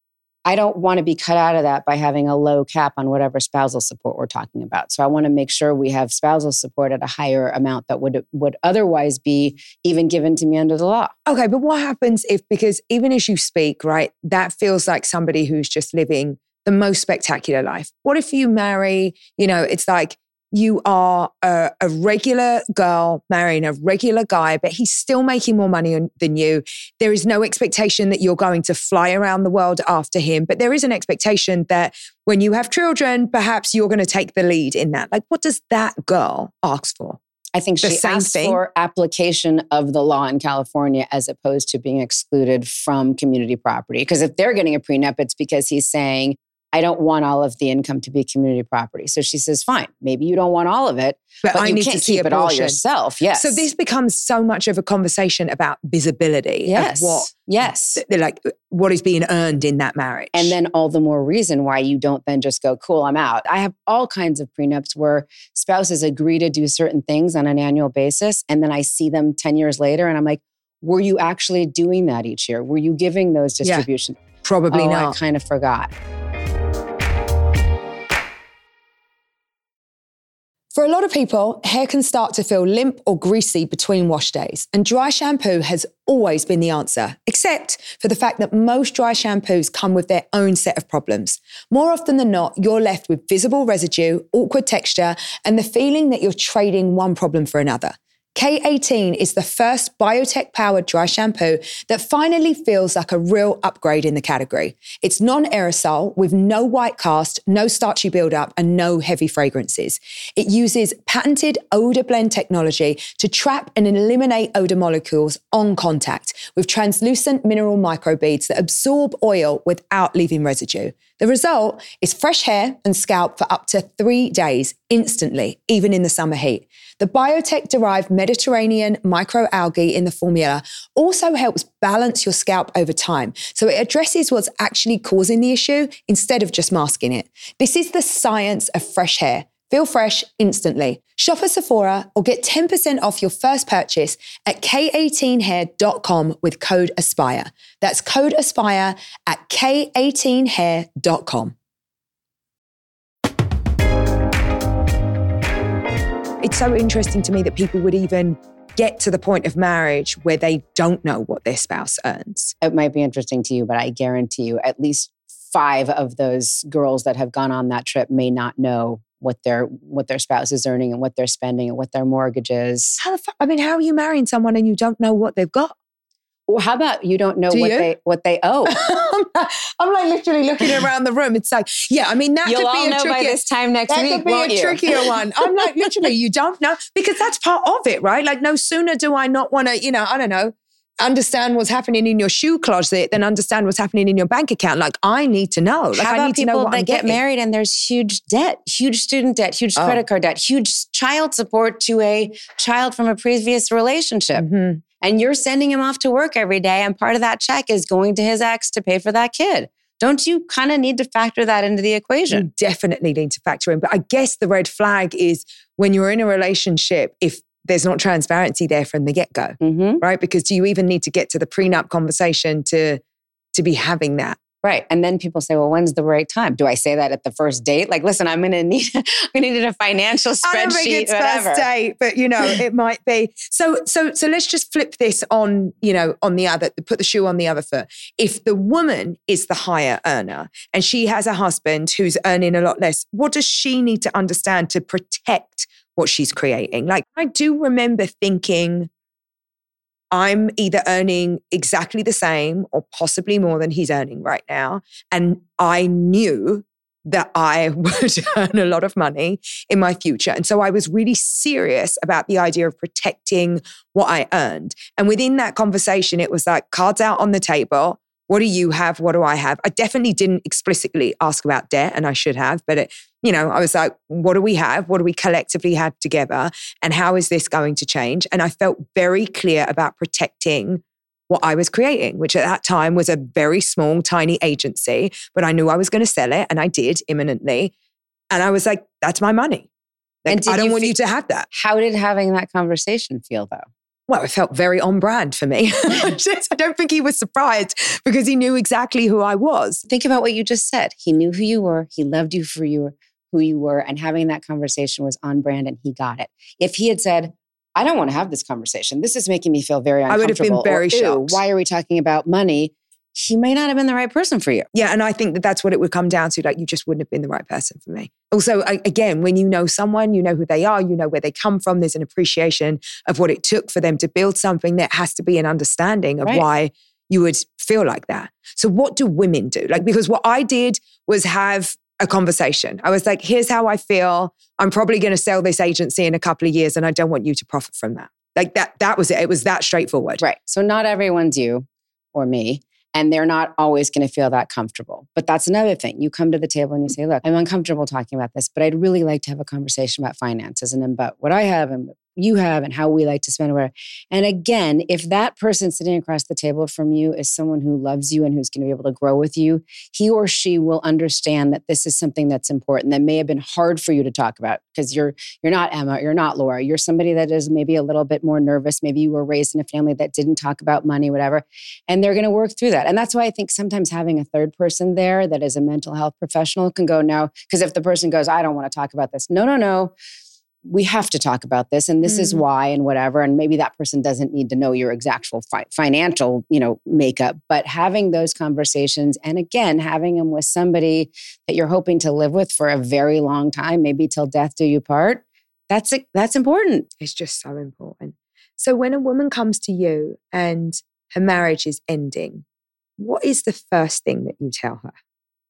I don't want to be cut out of that by having a low cap on whatever spousal support we're talking about. So I want to make sure we have spousal support at a higher amount that would, would otherwise be even given to me under the law. Okay, but what happens if, because even as you speak, right, that feels like somebody who's just living the most spectacular life. What if you marry, you know, it's like, you are a, a regular girl marrying a regular guy, but he's still making more money than you. There is no expectation that you're going to fly around the world after him, but there is an expectation that when you have children, perhaps you're going to take the lead in that. Like, what does that girl ask for? I think she asks for application of the law in California as opposed to being excluded from community property. Because if they're getting a prenup, it's because he's saying, I don't want all of the income to be community property. So she says, fine, maybe you don't want all of it, but, but I you need can't to see keep it all yourself. Yes. So this becomes so much of a conversation about visibility. Yes. Of what, yes. Like what is being earned in that marriage. And then all the more reason why you don't then just go, cool, I'm out. I have all kinds of prenups where spouses agree to do certain things on an annual basis. And then I see them ten years later and I'm like, were you actually doing that each year? Were you giving those distributions? Yeah, probably oh, not. I kind of forgot. For a lot of people, hair can start to feel limp or greasy between wash days, and dry shampoo has always been the answer, except for the fact that most dry shampoos come with their own set of problems. More often than not, you're left with visible residue, awkward texture, and the feeling that you're trading one problem for another. K eighteen is the first biotech-powered dry shampoo that finally feels like a real upgrade in the category. It's non-aerosol with no white cast, no starchy buildup, and no heavy fragrances. It uses patented odor blend technology to trap and eliminate odor molecules on contact with translucent mineral microbeads that absorb oil without leaving residue. The result is fresh hair and scalp for up to three days instantly, even in the summer heat. The biotech-derived Mediterranean microalgae in the formula also helps balance your scalp over time. So it addresses what's actually causing the issue instead of just masking it. This is the science of fresh hair. Feel fresh instantly. Shop at Sephora or get ten percent off your first purchase at K eighteen hair dot com with code ASPIRE. That's code ASPIRE at K eighteen hair dot com. It's so interesting to me that people would even get to the point of marriage where they don't know what their spouse earns. It might be interesting to you, but I guarantee you at least five of those girls that have gone on that trip may not know what their what their spouse is earning and what they're spending and what their mortgage is. How the fuck? I mean, how are you marrying someone and you don't know what they've got? Well, how about you don't know Do what you? they what they owe? I'm like literally looking around the room. It's like, yeah, I mean, that You'll could be all a know trickier, by this time next that week, could be won't a you? trickier one. I'm like, literally, you don't know, because that's part of it, right? Like, no sooner do I not want to, you know, I don't know, understand what's happening in your shoe closet than understand what's happening in your bank account. Like, I need to know. Like, How I about need to know people what that I'm get getting. married and there's huge debt, huge student debt, huge Oh. credit card debt, huge child support to a child from a previous relationship. Mm-hmm. And you're sending him off to work every day, and part of that check is going to his ex to pay for that kid. Don't you kind of need to factor that into the equation? You definitely need to factor in. But I guess the red flag is when you're in a relationship, if there's not transparency there from the get-go, Mm-hmm. right? Because do you even need to get to the prenup conversation to, to be having that Right. And then people say, well, when's the right time? Do I say that at the first date? Like, listen, I'm going to need, I'm going to need a financial spreadsheet, I don't think it's whatever. First date, but you know, it might be. So, so, so let's just flip this on, you know, on the other, put the shoe on the other foot. If the woman is the higher earner and she has a husband who's earning a lot less, what does she need to understand to protect what she's creating? Like, I do remember thinking, I'm either earning exactly the same or possibly more than he's earning right now. And I knew that I would earn a lot of money in my future. And so I was really serious about the idea of protecting what I earned. And within that conversation, it was like cards out on the table. What do you have? What do I have? I definitely didn't explicitly ask about debt, and I should have, but it, you know, I was like, what do we have? What do we collectively have together? And how is this going to change? And I felt very clear about protecting what I was creating, which at that time was a very small, tiny agency, but I knew I was going to sell it, and I did imminently. And I was like, that's my money. Like, I don't you want feel, you to have that. How did having that conversation feel though? Well, it felt very on brand for me. I don't think he was surprised because he knew exactly who I was. Think about what you just said. He knew who you were. He loved you for you, who you were. And having that conversation was on brand and he got it. If he had said, I don't want to have this conversation, this is making me feel very uncomfortable. I would have been very or, shocked. Why are we talking about money? He may not have been the right person for you. Yeah. And I think that that's what it would come down to. Like, you just wouldn't have been the right person for me. Also, again, when you know someone, you know who they are, you know where they come from. There's an appreciation of what it took for them to build something. That has to be an understanding of right. why you would feel like that. So what do women do? Like, because what I did was have a conversation. I was like, here's how I feel. I'm probably going to sell this agency in a couple of years and I don't want you to profit from that. Like that, that was it. It was that straightforward. Right. So not everyone's you or me. And they're not always going to feel that comfortable. But that's another thing. You come to the table and you say, look, I'm uncomfortable talking about this, but I'd really like to have a conversation about finances and about what I have and what you have and how we like to spend whatever. And again, if that person sitting across the table from you is someone who loves you and who's going to be able to grow with you, he or she will understand that this is something that's important that may have been hard for you to talk about because you're you're not Emma, you're not Laura, you're somebody that is maybe a little bit more nervous. Maybe you were raised in a family that didn't talk about money, whatever, and they're going to work through that. And that's why I think sometimes having a third person there that is a mental health professional can go, no, because if the person goes, I don't want to talk about this. No, no, no. We have to talk about this and this mm. is why and whatever. And maybe that person doesn't need to know your exact fi- financial, you know, makeup, but having those conversations and again, having them with somebody that you're hoping to live with for a very long time, maybe till death do you part. That's it. That's important. It's just so important. So when a woman comes to you and her marriage is ending, what is the first thing that you tell her?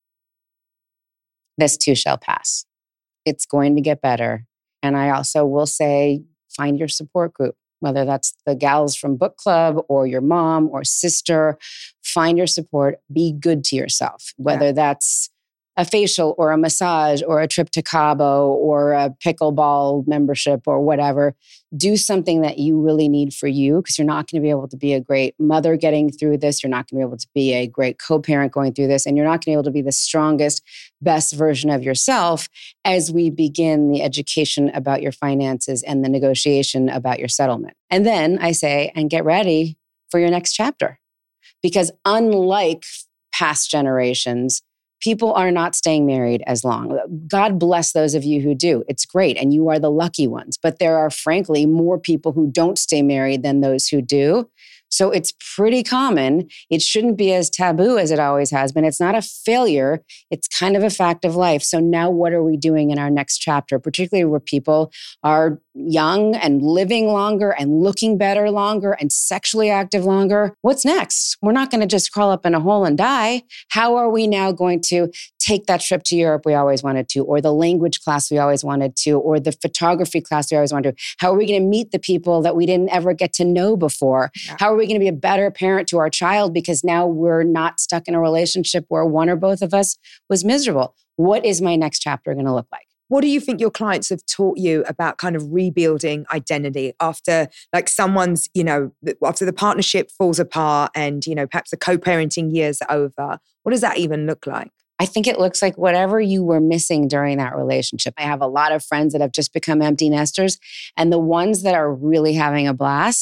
This too shall pass. It's going to get better. And I also will say, find your support group, whether that's the gals from book club or your mom or sister. Find your support. Be good to yourself, whether yeah. that's a facial or a massage or a trip to Cabo or a pickleball membership or whatever. Do something that you really need for you because you're not going to be able to be a great mother getting through this. You're not going to be able to be a great co-parent going through this. And you're not going to be able to be the strongest, best version of yourself as we begin the education about your finances and the negotiation about your settlement. And then I say, and get ready for your next chapter. Because unlike past generations, people are not staying married as long. God bless those of you who do. It's great. And you are the lucky ones. But there are, frankly, more people who don't stay married than those who do. So it's pretty common. It shouldn't be as taboo as it always has been. It's not a failure. It's kind of a fact of life. So now what are we doing in our next chapter, particularly where people are young and living longer and looking better longer and sexually active longer? What's next? We're not going to just crawl up in a hole and die. How are we now going to take that trip to Europe we always wanted to, or the language class we always wanted to, or the photography class we always wanted to? How are we going to meet the people that we didn't ever get to know before? Yeah. How are we going to be a better parent to our child because now we're not stuck in a relationship where one or both of us was miserable? What is my next chapter going to look like? What do you think your clients have taught you about kind of rebuilding identity after like someone's, you know, after the partnership falls apart and, you know, perhaps the co-parenting years are over? What does that even look like? I think it looks like whatever you were missing during that relationship. I have a lot of friends that have just become empty nesters, and the ones that are really having a blast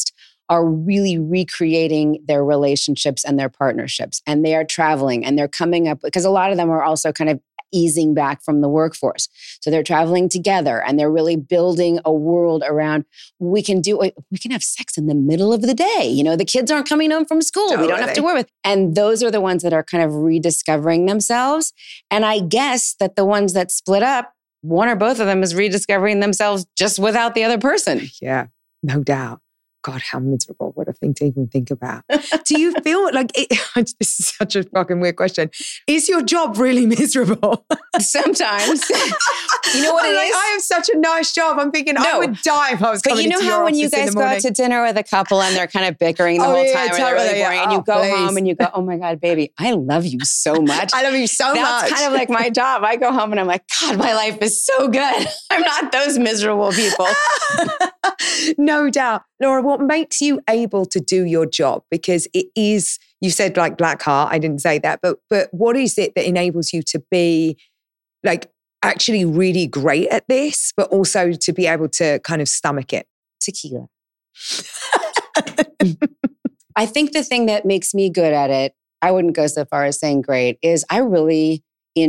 are really recreating their relationships and their partnerships. And they are traveling and they're coming up, because a lot of them are also kind of easing back from the workforce. So they're traveling together and they're really building a world around, we can do, we can have sex in the middle of the day. You know, the kids aren't coming home from school. Totally. We don't have to worry with. And those are the ones that are kind of rediscovering themselves. And I guess that the ones that split up, one or both of them is rediscovering themselves just without the other person. Yeah, no doubt. God, how miserable. What a thing to even think about. Do you feel like, it, this is such a fucking weird question. Is your job really miserable? Sometimes. You know what I'm it like, is? I have such a nice job. I'm thinking, no. I would die if I was coming But you know into how your when you office in guys the go morning? out to dinner with a couple and they're kind of bickering the Oh, whole yeah, time and they're totally, really boring yeah. and you Oh, go please. home and you go, oh my God, baby, I love you so much. I love you so That's much. kind of like my job. I go home and I'm like, God, my life is so good. I'm not those miserable people. No doubt. Laura, what makes you able to do your job? Because it is, you said like black heart, I didn't say that, but but what is it that enables you to be like actually really great at this, but also to be able to kind of stomach it? Tequila. I think the thing that makes me good at it, I wouldn't go so far as saying great, is I really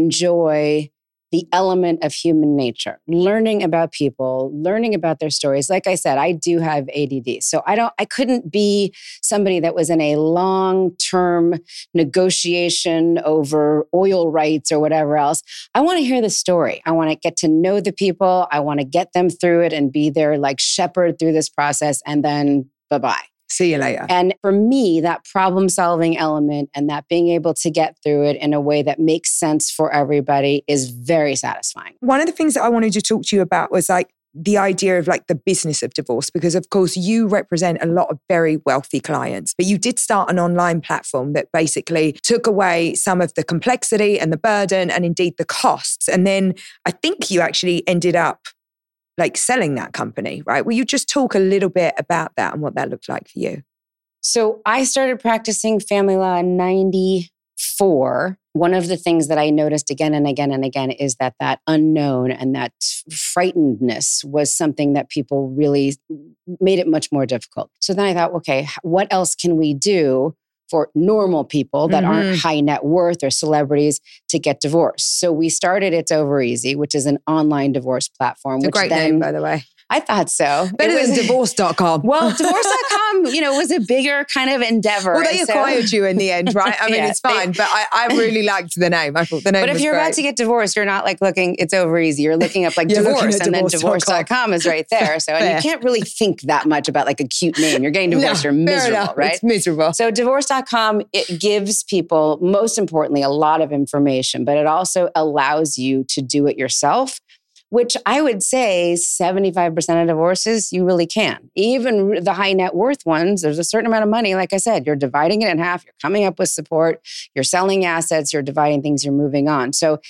enjoy the element of human nature, learning about people, learning about their stories. Like I said, I do have A D D. So I don't, I couldn't be somebody that was in a long-term negotiation over oil rights or whatever else. I want to hear the story. I want to get to know the people. I want to get them through it and be their like shepherd through this process, and then bye-bye. See you later. And for me, that problem-solving element and that being able to get through it in a way that makes sense for everybody is very satisfying. One of the things that I wanted to talk to you about was like the idea of like the business of divorce, because of course you represent a lot of very wealthy clients, but you did start an online platform that basically took away some of the complexity and the burden and indeed the costs. And then I think you actually ended up like selling that company, right? Will you just talk a little bit about that and what that looked like for you? So I started practicing family law in ninety-four. One of the things that I noticed again and again and again is that that unknown and that frightenedness was something that people really made it much more difficult. So then I thought, okay, what else can we do for normal people that mm-hmm. aren't high net worth or celebrities to get divorced? So we started It's Over Easy, which is an online divorce platform. It's a which great then, name, by the way. I thought so. Better than divorce dot com. Well, divorce dot com, you know, was a bigger kind of endeavor. Well, they acquired so, you in the end, right? I mean, yeah, it's fine, they, but I, I really liked the name. I thought the name was But if was you're great. about to get divorced, you're not like looking, It's Over Easy. You're looking up like divorce, and then divorce dot com is right there. So and you can't really think that much about like a cute name. You're getting divorced, no, you're miserable, enough. Right? It's miserable. So divorce dot com, it gives people, most importantly, a lot of information, but it also allows you to do it yourself, which I would say seventy-five percent of divorces, you really can. Even the high net worth ones, there's a certain amount of money. Like I said, you're dividing it in half. You're coming up with support. You're selling assets. You're dividing things. You're moving on. So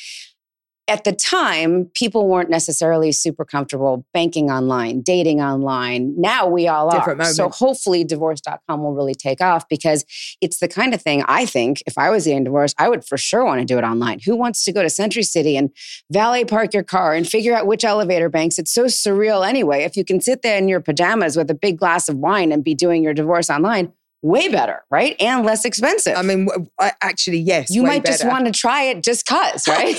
at the time, people weren't necessarily super comfortable banking online, dating online. Now we all Different are. moment. So hopefully divorce dot com will really take off, because it's the kind of thing I think if I was getting divorced, I would for sure want to do it online. Who wants to go to Century City and valet park your car and figure out which elevator banks? It's so surreal anyway. If you can sit there in your pajamas with a big glass of wine and be doing your divorce online, way better, right? And less expensive. I mean, I, actually, yes. You way might better. just want to try it just cause, right?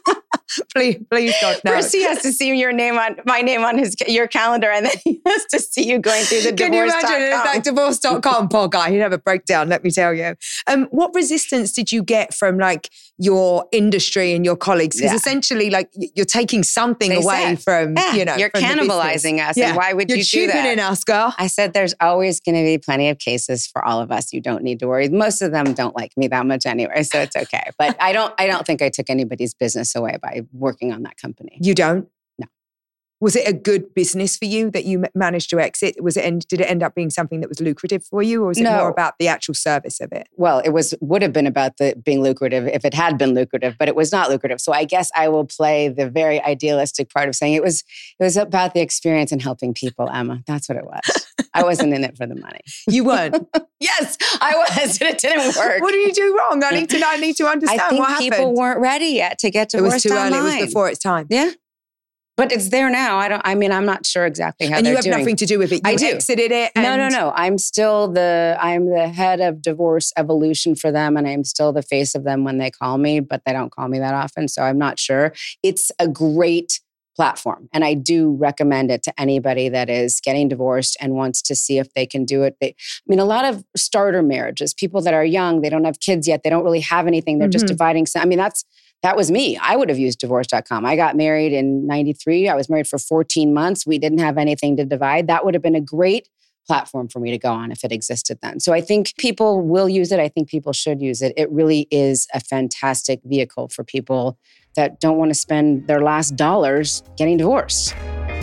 please, please, God, no. First, he has to see your name on my name on his your calendar, and then he has to see you going through the Can divorce. you imagine if that divorce dot com poor guy? He'd have a breakdown. Let me tell you. Um, what resistance did you get from like your industry and your colleagues? Because Yeah. essentially, like you're taking something They away said, from yeah, you know you're from the cannibalizing business. us, Yeah. and why would you're you do that? cheapening us, girl. I said, there's always going to be plenty of cases for all of us. You don't need to worry. Most of them don't like me that much anyway, so it's okay. But I don't. I don't think I took anybody's business away by working on that company. You don't? No. Was it a good business for you that you managed to exit? Was it? End, did it end up being something that was lucrative for you, or was it No. more about the actual service of it? Well, it was would have been about the being lucrative if it had been lucrative, but it was not lucrative. So I guess I will play the very idealistic part of saying it was it was about the experience and helping people, Emma. That's what it was. I wasn't in it for the money. You weren't. Yes, I was, and it didn't work. What did you do wrong? I need to know. I need to understand I think what people happened. weren't ready yet to get It was divorced too online. early. It was before its time. Yeah. But it's there now. I don't. I mean, I'm not sure exactly how. And they're you have doing. nothing to do with it. You I do. exited it. And no, no, no. I'm still the. I'm the head of divorce evolution for them, and I'm still the face of them when they call me. But they don't call me that often, so I'm not sure. It's a great platform, and I do recommend it to anybody that is getting divorced and wants to see if they can do it. They, I mean, a lot of starter marriages, people that are young, they don't have kids yet, they don't really have anything. They're mm-hmm. just dividing. I mean, that's. That was me. I would have used divorce dot com. I got married in ninety-three. I was married for fourteen months. We didn't have anything to divide. That would have been a great platform for me to go on if it existed then. So I think people will use it. I think people should use it. It really is a fantastic vehicle for people that don't want to spend their last dollars getting divorced.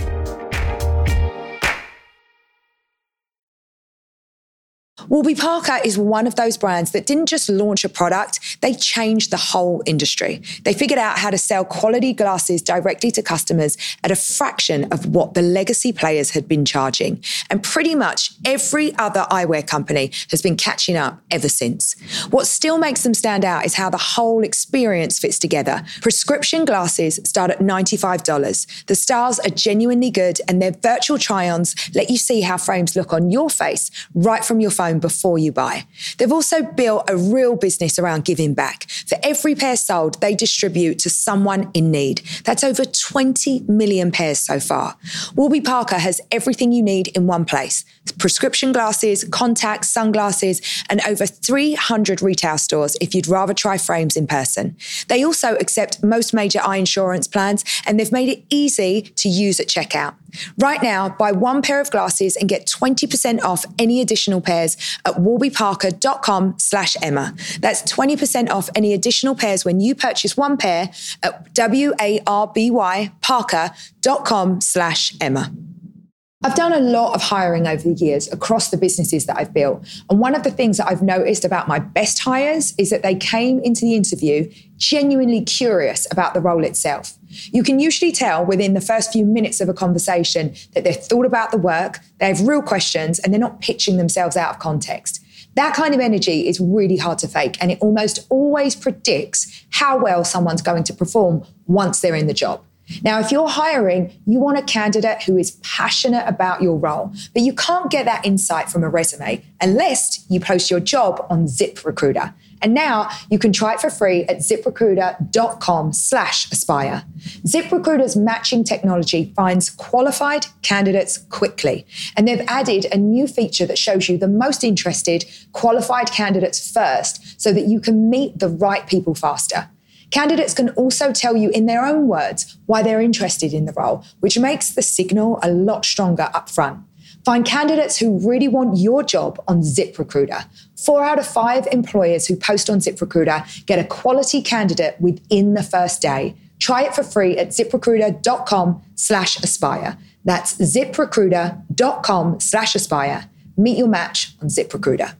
Warby Parker is one of those brands that didn't just launch a product, they changed the whole industry. They figured out how to sell quality glasses directly to customers at a fraction of what the legacy players had been charging. And pretty much every other eyewear company has been catching up ever since. What still makes them stand out is how the whole experience fits together. Prescription glasses start at ninety-five dollars. The styles are genuinely good, and their virtual try-ons let you see how frames look on your face right from your phone before you buy. They've also built a real business around giving back. For every pair sold, they distribute to someone in need. That's over twenty million pairs so far. Warby Parker has everything you need in one place. Prescription glasses, contacts, sunglasses, and over three hundred retail stores if you'd rather try frames in person. They also accept most major eye insurance plans, and they've made it easy to use at checkout. Right now, buy one pair of glasses and get twenty percent off any additional pairs at warby parker dot com slash Emma. That's twenty percent off any additional pairs when you purchase one pair at W A R B Y Parker dot com slash Emma. I've done a lot of hiring over the years across the businesses that I've built. And one of the things that I've noticed about my best hires is that they came into the interview genuinely curious about the role itself. You can usually tell within the first few minutes of a conversation that they've thought about the work, they have real questions, and they're not pitching themselves out of context. That kind of energy is really hard to fake, and it almost always predicts how well someone's going to perform once they're in the job. Now, if you're hiring, you want a candidate who is passionate about your role, but you can't get that insight from a resume unless you post your job on ZipRecruiter. And now you can try it for free at ziprecruiter dot com slash aspire. ZipRecruiter's matching technology finds qualified candidates quickly. And they've added a new feature that shows you the most interested qualified candidates first so that you can meet the right people faster. Candidates can also tell you in their own words why they're interested in the role, which makes the signal a lot stronger up front. Find candidates who really want your job on ZipRecruiter. Four out of five employers who post on ZipRecruiter get a quality candidate within the first day. Try it for free at ziprecruiter dot com slash aspire. That's ziprecruiter dot com slash aspire. Meet your match on ZipRecruiter.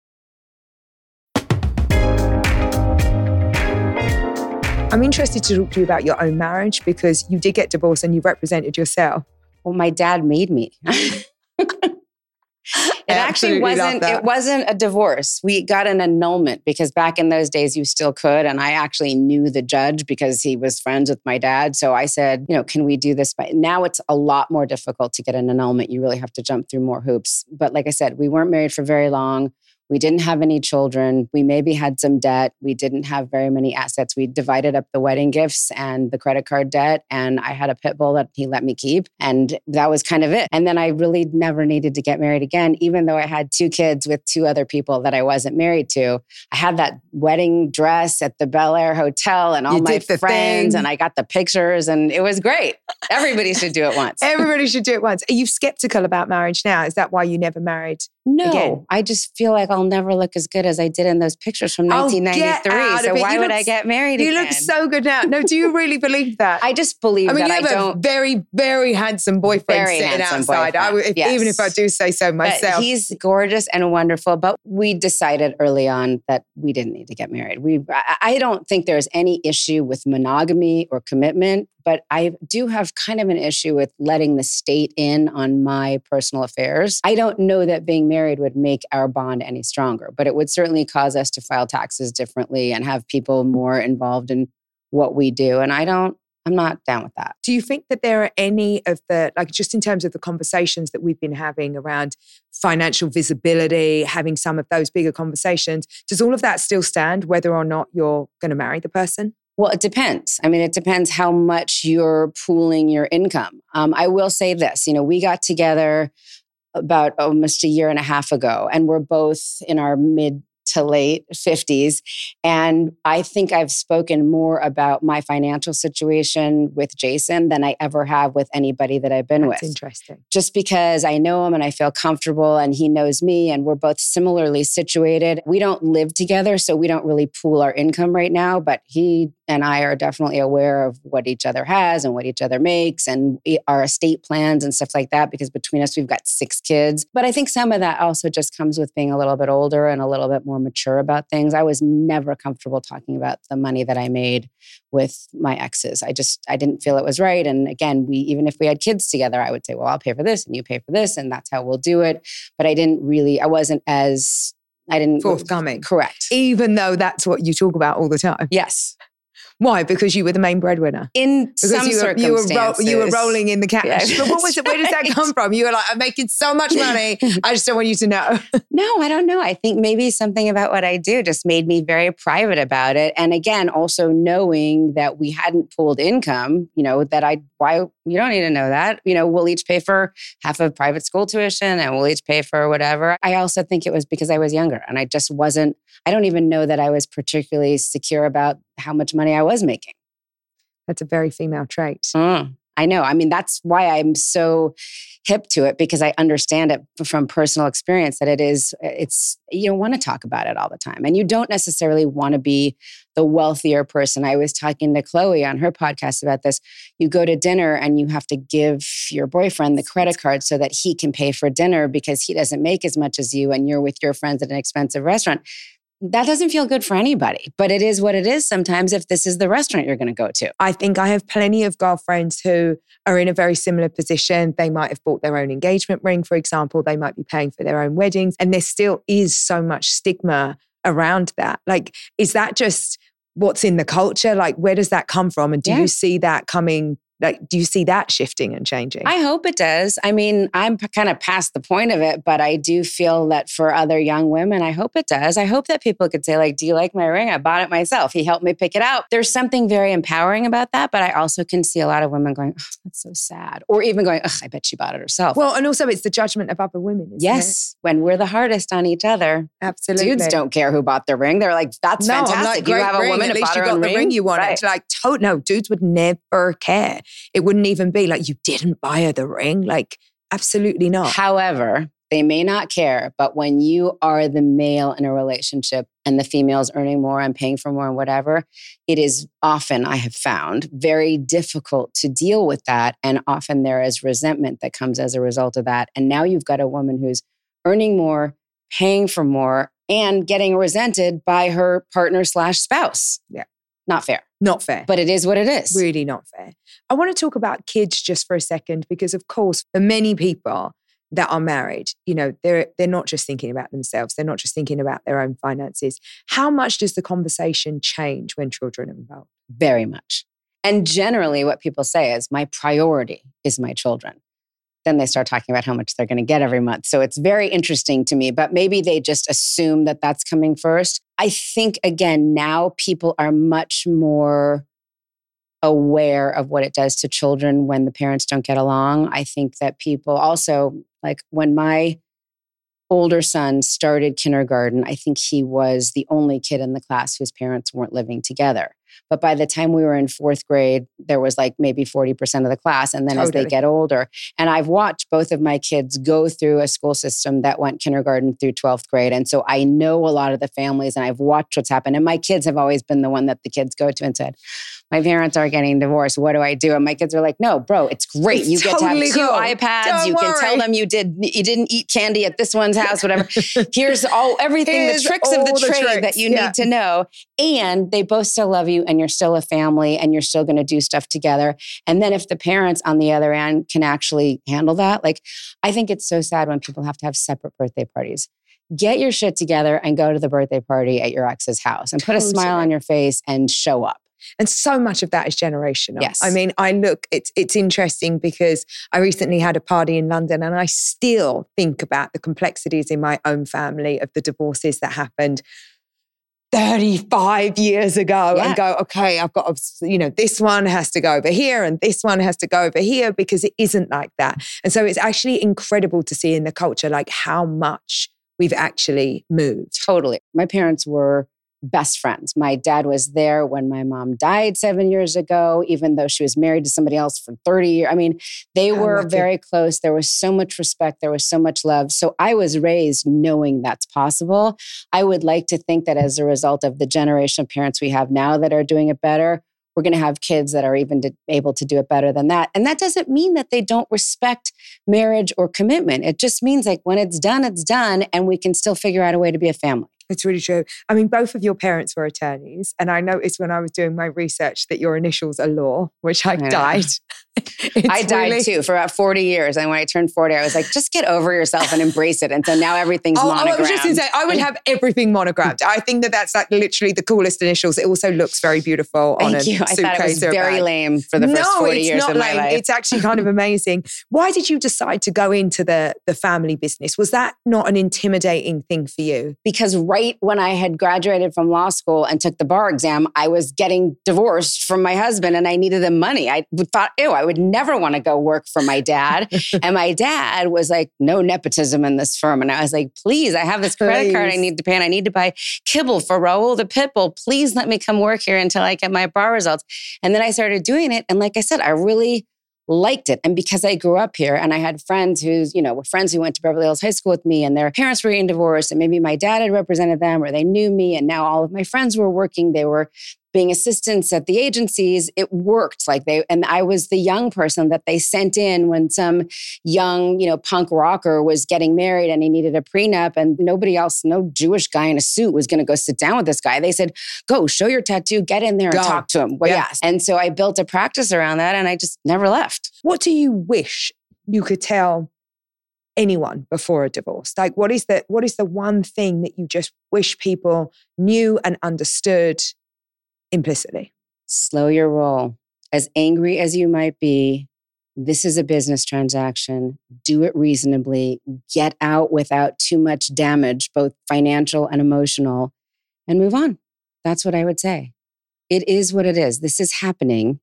I'm interested to talk to you about your own marriage because you did get divorced and you represented yourself. Well, my dad made me. It actually wasn't, it wasn't a divorce. We got an annulment because back in those days you still could. And I actually knew the judge because he was friends with my dad. So I said, you know, can we do this? But now it's a lot more difficult to get an annulment. You really have to jump through more hoops. But like I said, we weren't married for very long. We didn't have any children. We maybe had some debt. We didn't have very many assets. We divided up the wedding gifts and the credit card debt. And I had a pit bull that he let me keep. And that was kind of it. And then I really never needed to get married again, even though I had two kids with two other people that I wasn't married to. I had that wedding dress at the Bel Air Hotel and all you my friends. Thing. And I got the pictures and it was great. Everybody should do it once. Everybody should do it once. Are you skeptical about marriage now? Is that why you never married? No, again? I just feel like I'll never look as good as I did in those pictures from nineteen ninety-three. So why would I get married you again? You look so good now. No, do you really believe that? I just believe I mean, that you have I don't. A very, very handsome boyfriend very sitting handsome outside. I, if, yes. Even if I do say so myself. But he's gorgeous and wonderful. But we decided early on that we didn't need to get married. We, I, I don't think there's any issue with monogamy or commitment. But I do have kind of an issue with letting the state in on my personal affairs. I don't know that being married would make our bond any stronger, but it would certainly cause us to file taxes differently and have people more involved in what we do. And I don't, I'm not down with that. Do you think that there are any of the, like just in terms of the conversations that we've been having around financial visibility, having some of those bigger conversations, does all of that still stand whether or not you're going to marry the person? Well, it depends. I mean, it depends how much you're pooling your income. Um, I will say this, you know, we got together about almost a year and a half ago, and we're both in our mid to late fifties. And I think I've spoken more about my financial situation with Jason than I ever have with anybody that I've been That's with. Interesting. Just because I know him and I feel comfortable and he knows me and we're both similarly situated. We don't live together, so we don't really pool our income right now, but he and I are definitely aware of what each other has and what each other makes and our estate plans and stuff like that, because between us, we've got six kids. But I think some of that also just comes with being a little bit older and a little bit more mature about things. I was never comfortable talking about the money that I made with my exes. I just, I didn't feel it was right. And again, we, even if we had kids together, I would say, well, I'll pay for this and you pay for this and that's how we'll do it. But I didn't really, I wasn't as, I didn't. Forthcoming. Correct. Even though that's what you talk about all the time. Yes. Why? Because you were the main breadwinner. In because some you were, circumstances. You were, ro- you were rolling in the cash. Yeah, but what was it? Where does that right. come from? You were like, I'm making so much money. I just don't want you to know. No, I don't know. I think maybe something about what I do just made me very private about it. And again, also knowing that we hadn't pooled income, you know, that I, why, you don't need to know that. You know, we'll each pay for half of private school tuition and we'll each pay for whatever. I also think it was because I was younger and I just wasn't, I don't even know that I was particularly secure about how much money I was making. That's a very female trait. Mm, I know. I mean, that's why I'm so hip to it, because I understand it from personal experience that it is, it's, you don't want to talk about it all the time. And you don't necessarily want to be the wealthier person. I was talking to Chloe on her podcast about this. You go to dinner and you have to give your boyfriend the credit card so that he can pay for dinner because he doesn't make as much as you and you're with your friends at an expensive restaurant. That doesn't feel good for anybody, but it is what it is sometimes if this is the restaurant you're going to go to. I think I have plenty of girlfriends who are in a very similar position. They might have bought their own engagement ring, for example. They might be paying for their own weddings. And there still is so much stigma around that. Like, is that just what's in the culture? Like, where does that come from? And do yeah. you see that coming? Like, do you see that shifting and changing? I hope it does. I mean, I'm kind of past the point of it, but I do feel that for other young women, I hope it does. I hope that people could say, like, do you like my ring? I bought it myself. He helped me pick it out. There's something very empowering about that, but I also can see a lot of women going, oh, that's so sad. Or even going, oh, I bet she bought it herself. Well, and also it's the judgment of other women, isn't yes, it? When we're the hardest on each other. Absolutely. Dudes don't care who bought the ring. They're like, that's no, fantastic. I'm like, you have a ring. woman At who least bought you her got own the ring. ring you wanted. Right. Like, to- no, dudes would never care. It wouldn't even be like, you didn't buy her the ring. Like, absolutely not. However, they may not care, but when you are the male in a relationship and the female's earning more and paying for more and whatever, it is often, I have found, very difficult to deal with that. And often there is resentment that comes as a result of that. And now you've got a woman who's earning more, paying for more, and getting resented by her partner slash spouse. Yeah. Not fair. Not fair. But it is what it is. Really not fair. I want to talk about kids just for a second, because of course, for many people that are married, you know, they're they're not just thinking about themselves. They're not just thinking about their own finances. How much does the conversation change when children are involved? Very much. And generally what people say is, my priority is my children. Then they start talking about how much they're going to get every month. So it's very interesting to me, but maybe they just assume that that's coming first. I think, again, now people are much more aware of what it does to children when the parents don't get along. I think that people also, like when my older son started kindergarten, I think he was the only kid in the class whose parents weren't living together. But by the time we were in fourth grade, there was like maybe forty percent of the class. And then totally. As they get older, and I've watched both of my kids go through a school system that went kindergarten through twelfth grade. And so I know a lot of the families and I've watched what's happened. And my kids have always been the one that the kids go to and said, my parents are getting divorced. What do I do? And my kids are like, no, bro, it's great. It's you get totally to have two cool. iPads. Don't you worry. can tell them you did you didn't eat candy at this one's house, whatever. Here's all everything, Here's the tricks of the, the trade tricks. that you yeah. need to know. And they both still love you and you're still a family and you're still going to do stuff together. And then if the parents on the other end can actually handle that, like, I think it's so sad when people have to have separate birthday parties. Get your shit together and go to the birthday party at your ex's house and put Totally. a smile on your face and show up. And so much of that is generational. Yes. I mean, I look, it's it's interesting because I recently had a party in London and I still think about the complexities in my own family of the divorces that happened thirty-five years ago yeah. and go, okay, I've got, you know, this one has to go over here and this one has to go over here because it isn't like that. And so it's actually incredible to see in the culture, like how much we've actually moved. Totally. My parents were best friends. My dad was there when my mom died seven years ago, even though she was married to somebody else for thirty years. I mean, they How were lucky. very close. There was so much respect. There was so much love. So I was raised knowing that's possible. I would like to think that as a result of the generation of parents we have now that are doing it better, we're going to have kids that are even to, able to do it better than that. And that doesn't mean that they don't respect marriage or commitment. It just means like when it's done, it's done, and we can still figure out a way to be a family. It's really true. I mean, both of your parents were attorneys. And I noticed when I was doing my research that your initials are Law, which I, I died. I died really... too for about forty years. And when I turned forty, I was like, just get over yourself and embrace it. And so now everything's oh, monogrammed. Oh, I was just going to say, I would have everything monogrammed. I think that that's like literally the coolest initials. It also looks very beautiful Thank on a you. I thought it was very bag. lame for the first no, forty it's years not of my lame. life. It's actually kind of amazing. Why did you decide to go into the, the family business? Was that not an intimidating thing for you? Because right when I had graduated from law school and took the bar exam, I was getting divorced from my husband and I needed the money. I thought, ew, I would never want to go work for my dad. And my dad was like, no nepotism in this firm. And I was like, please, I have this credit please. card I need to pay and I need to buy kibble for Raoul the Pitbull. Please let me come work here until I get my bar results. And then I started doing it. And like I said, I really liked it. And because I grew up here and I had friends who's, you know, were friends who went to Beverly Hills High School with me and their parents were getting divorced and maybe my dad had represented them or they knew me and now all of my friends were working. They were being assistants at the agencies. It worked like they, and I was the young person that they sent in when some young, you know, punk rocker was getting married and he needed a prenup and nobody else, no Jewish guy in a suit was going to go sit down with this guy. They said, go show your tattoo, get in there and go. talk to him. Well, yeah. yes. And so I built a practice around that and I just never left. What do you wish you could tell anyone before a divorce? Like what is the, what is the one thing that you just wish people knew and understood implicitly? Slow your roll. As angry as you might be, this is a business transaction. Do it reasonably. Get out without too much damage, both financial and emotional, and move on. That's what I would say. It is what it is. This is happening,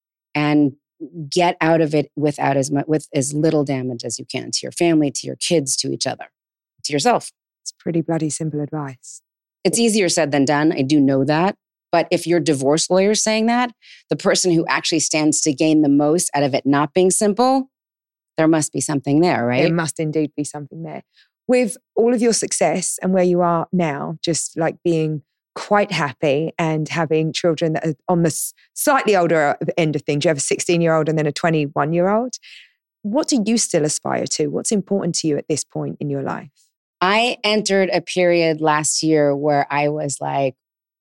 and get out of it without as much, with as little damage as you can to your family, to your kids, to each other, to yourself. It's pretty bloody simple advice. It's easier said than done. I do know that. But if your divorce lawyer is saying that, the person who actually stands to gain the most out of it not being simple, there must be something there, right? There must indeed be something there. With all of your success and where you are now, just like being quite happy and having children that are on the slightly older end of things, you have a sixteen-year-old and then a twenty-one-year-old. What do you still aspire to? What's important to you at this point in your life? I entered a period last year where I was like,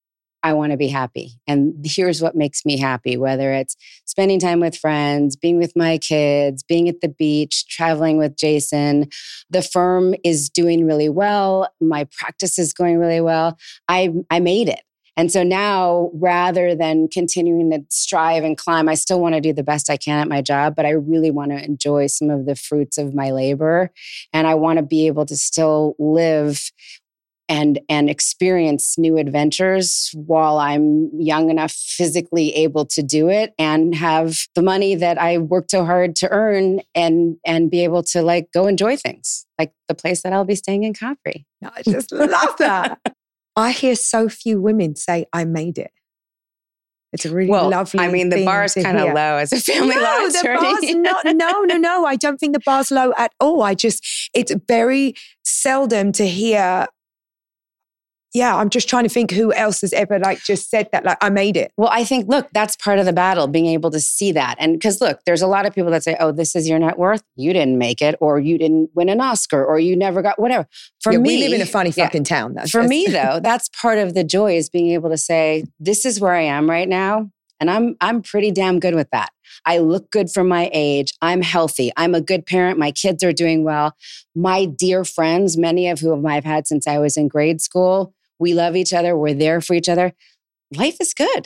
I want to be happy. And here's what makes me happy, whether it's spending time with friends, being with my kids, being at the beach, traveling with Jason. The firm is doing really well. My practice is going really well. I, I made it. And so now, rather than continuing to strive and climb, I still want to do the best I can at my job, but I really want to enjoy some of the fruits of my labor. And I want to be able to still live and and experience new adventures while I'm young enough physically able to do it and have the money that I worked so hard to earn and and be able to like go enjoy things like the place that I'll be staying in Capri. I just love that. I hear so few women say, I made it. It's a really well, lovely I mean, the bar is kind of low as a family no, law the attorney. bar's not, no, no, no. I don't think the bar's low at all. I just, it's very seldom to hear. Yeah, I'm just trying to think who else has ever like just said that, like, I made it. Well, I think, look, that's part of the battle, being able to see that. And because look, there's a lot of people that say, oh, this is your net worth. You didn't make it, or you didn't win an Oscar, or you never got whatever. For yeah, me, we live in a funny yeah, fucking town. That's for just... me though, that's part of the joy is being able to say, this is where I am right now. And I'm I'm pretty damn good with that. I look good for my age. I'm healthy. I'm a good parent. My kids are doing well. My dear friends, many of whom I've had since I was in grade school, we love each other. We're there for each other. Life is good.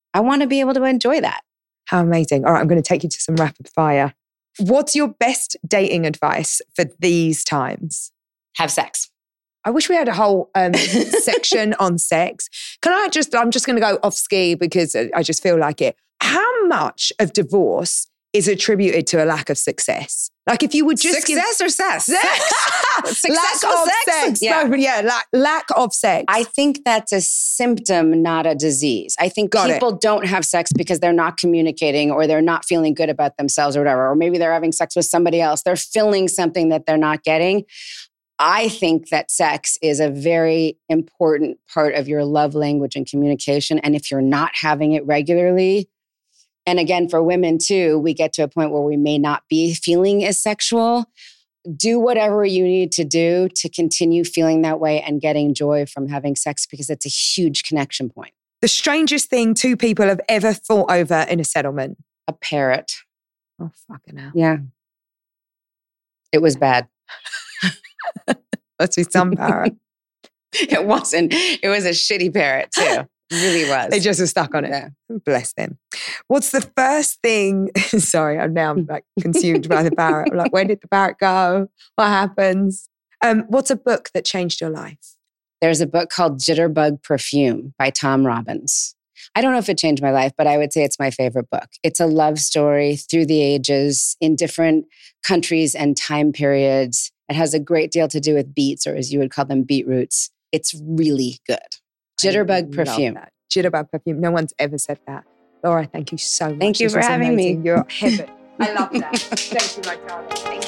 I want to be able to enjoy that. How amazing. All right, I'm going to take you to some rapid fire. What's your best dating advice for these times? Have sex. I wish we had a whole um, section on sex. Can I just, I'm just going to go off ski because I just feel like it. How much of divorce is attributed to a lack of success? Like if you would just Success give, or sex? Success lack or of sex? sex. Yeah. No, but yeah, lack, lack of sex. I think that's a symptom, not a disease. I think Got people it. don't have sex because they're not communicating or they're not feeling good about themselves or whatever. Or maybe they're having sex with somebody else. They're filling something that they're not getting. I think that sex is a very important part of your love language and communication. And if you're not having it regularly, and again, for women too, we get to a point where we may not be feeling as sexual. Do whatever you need to do to continue feeling that way and getting joy from having sex because it's a huge connection point. The strangest thing two people have ever fought over in a settlement. A parrot. Oh, fucking hell. Yeah. It was bad. Let's be some parrot. It wasn't. It was a shitty parrot too. It really was. They just were stuck on it. Yeah. Bless them. What's the first thing? Sorry, I'm now like consumed by the parrot. I'm like, where did the parrot go? What happens? Um, what's a book that changed your life? There's a book called Jitterbug Perfume by Tom Robbins. I don't know if it changed my life, but I would say it's my favorite book. It's a love story through the ages in different countries and time periods. It has a great deal to do with beets, or as you would call them, beetroots. It's really good. Jitterbug Perfume. That. Jitterbug Perfume. No one's ever said that. Laura, thank you so much. Thank you this for having amazing. me. You're heaven. I love that. Thank you, my darling. Thank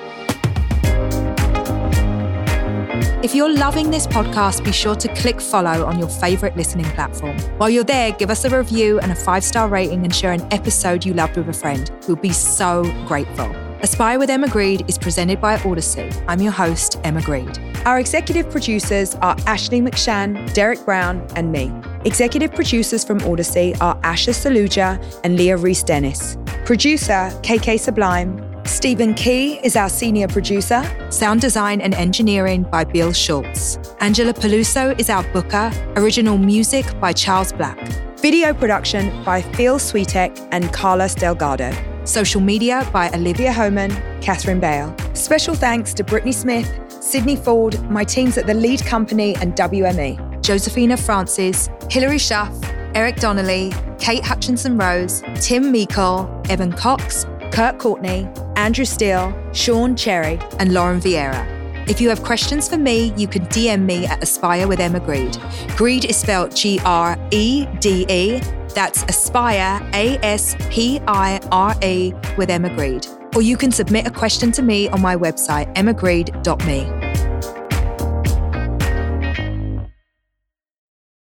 you. If you're loving this podcast, be sure to click follow on your favorite listening platform. While you're there, give us a review and a five-star rating and share an episode you loved with a friend. We'll be so grateful. Aspire with Emma Grede is presented by Odyssey. I'm your host, Emma Grede. Our executive producers are Ashley McShann, Derek Brown, and me. Executive producers from Odyssey are Asha Saluja and Leah Reese-Dennis. Producer, K K Sublime. Stephen Key is our senior producer. Sound design and engineering by Bill Schultz. Angela Peluso is our booker. Original music by Charles Black. Video production by Phil Switek and Carlos Delgado. Social media by Olivia Homan, Catherine Bale. Special thanks to Brittany Smith, Sydney Ford, my teams at The Lead Company and W M E, Josephina Francis, Hilary Schaff, Eric Donnelly, Kate Hutchinson-Rose, Tim Meikle, Evan Cox, Kurt Courtney, Andrew Steele, Sean Cherry, and Lauren Vieira. If you have questions for me, you can D M me at Aspire with Emma Grede. Grede is spelled G R E D E. That's Aspire, A S P I R E, with Emma Grede. Or you can submit a question to me on my website, emma grede dot me.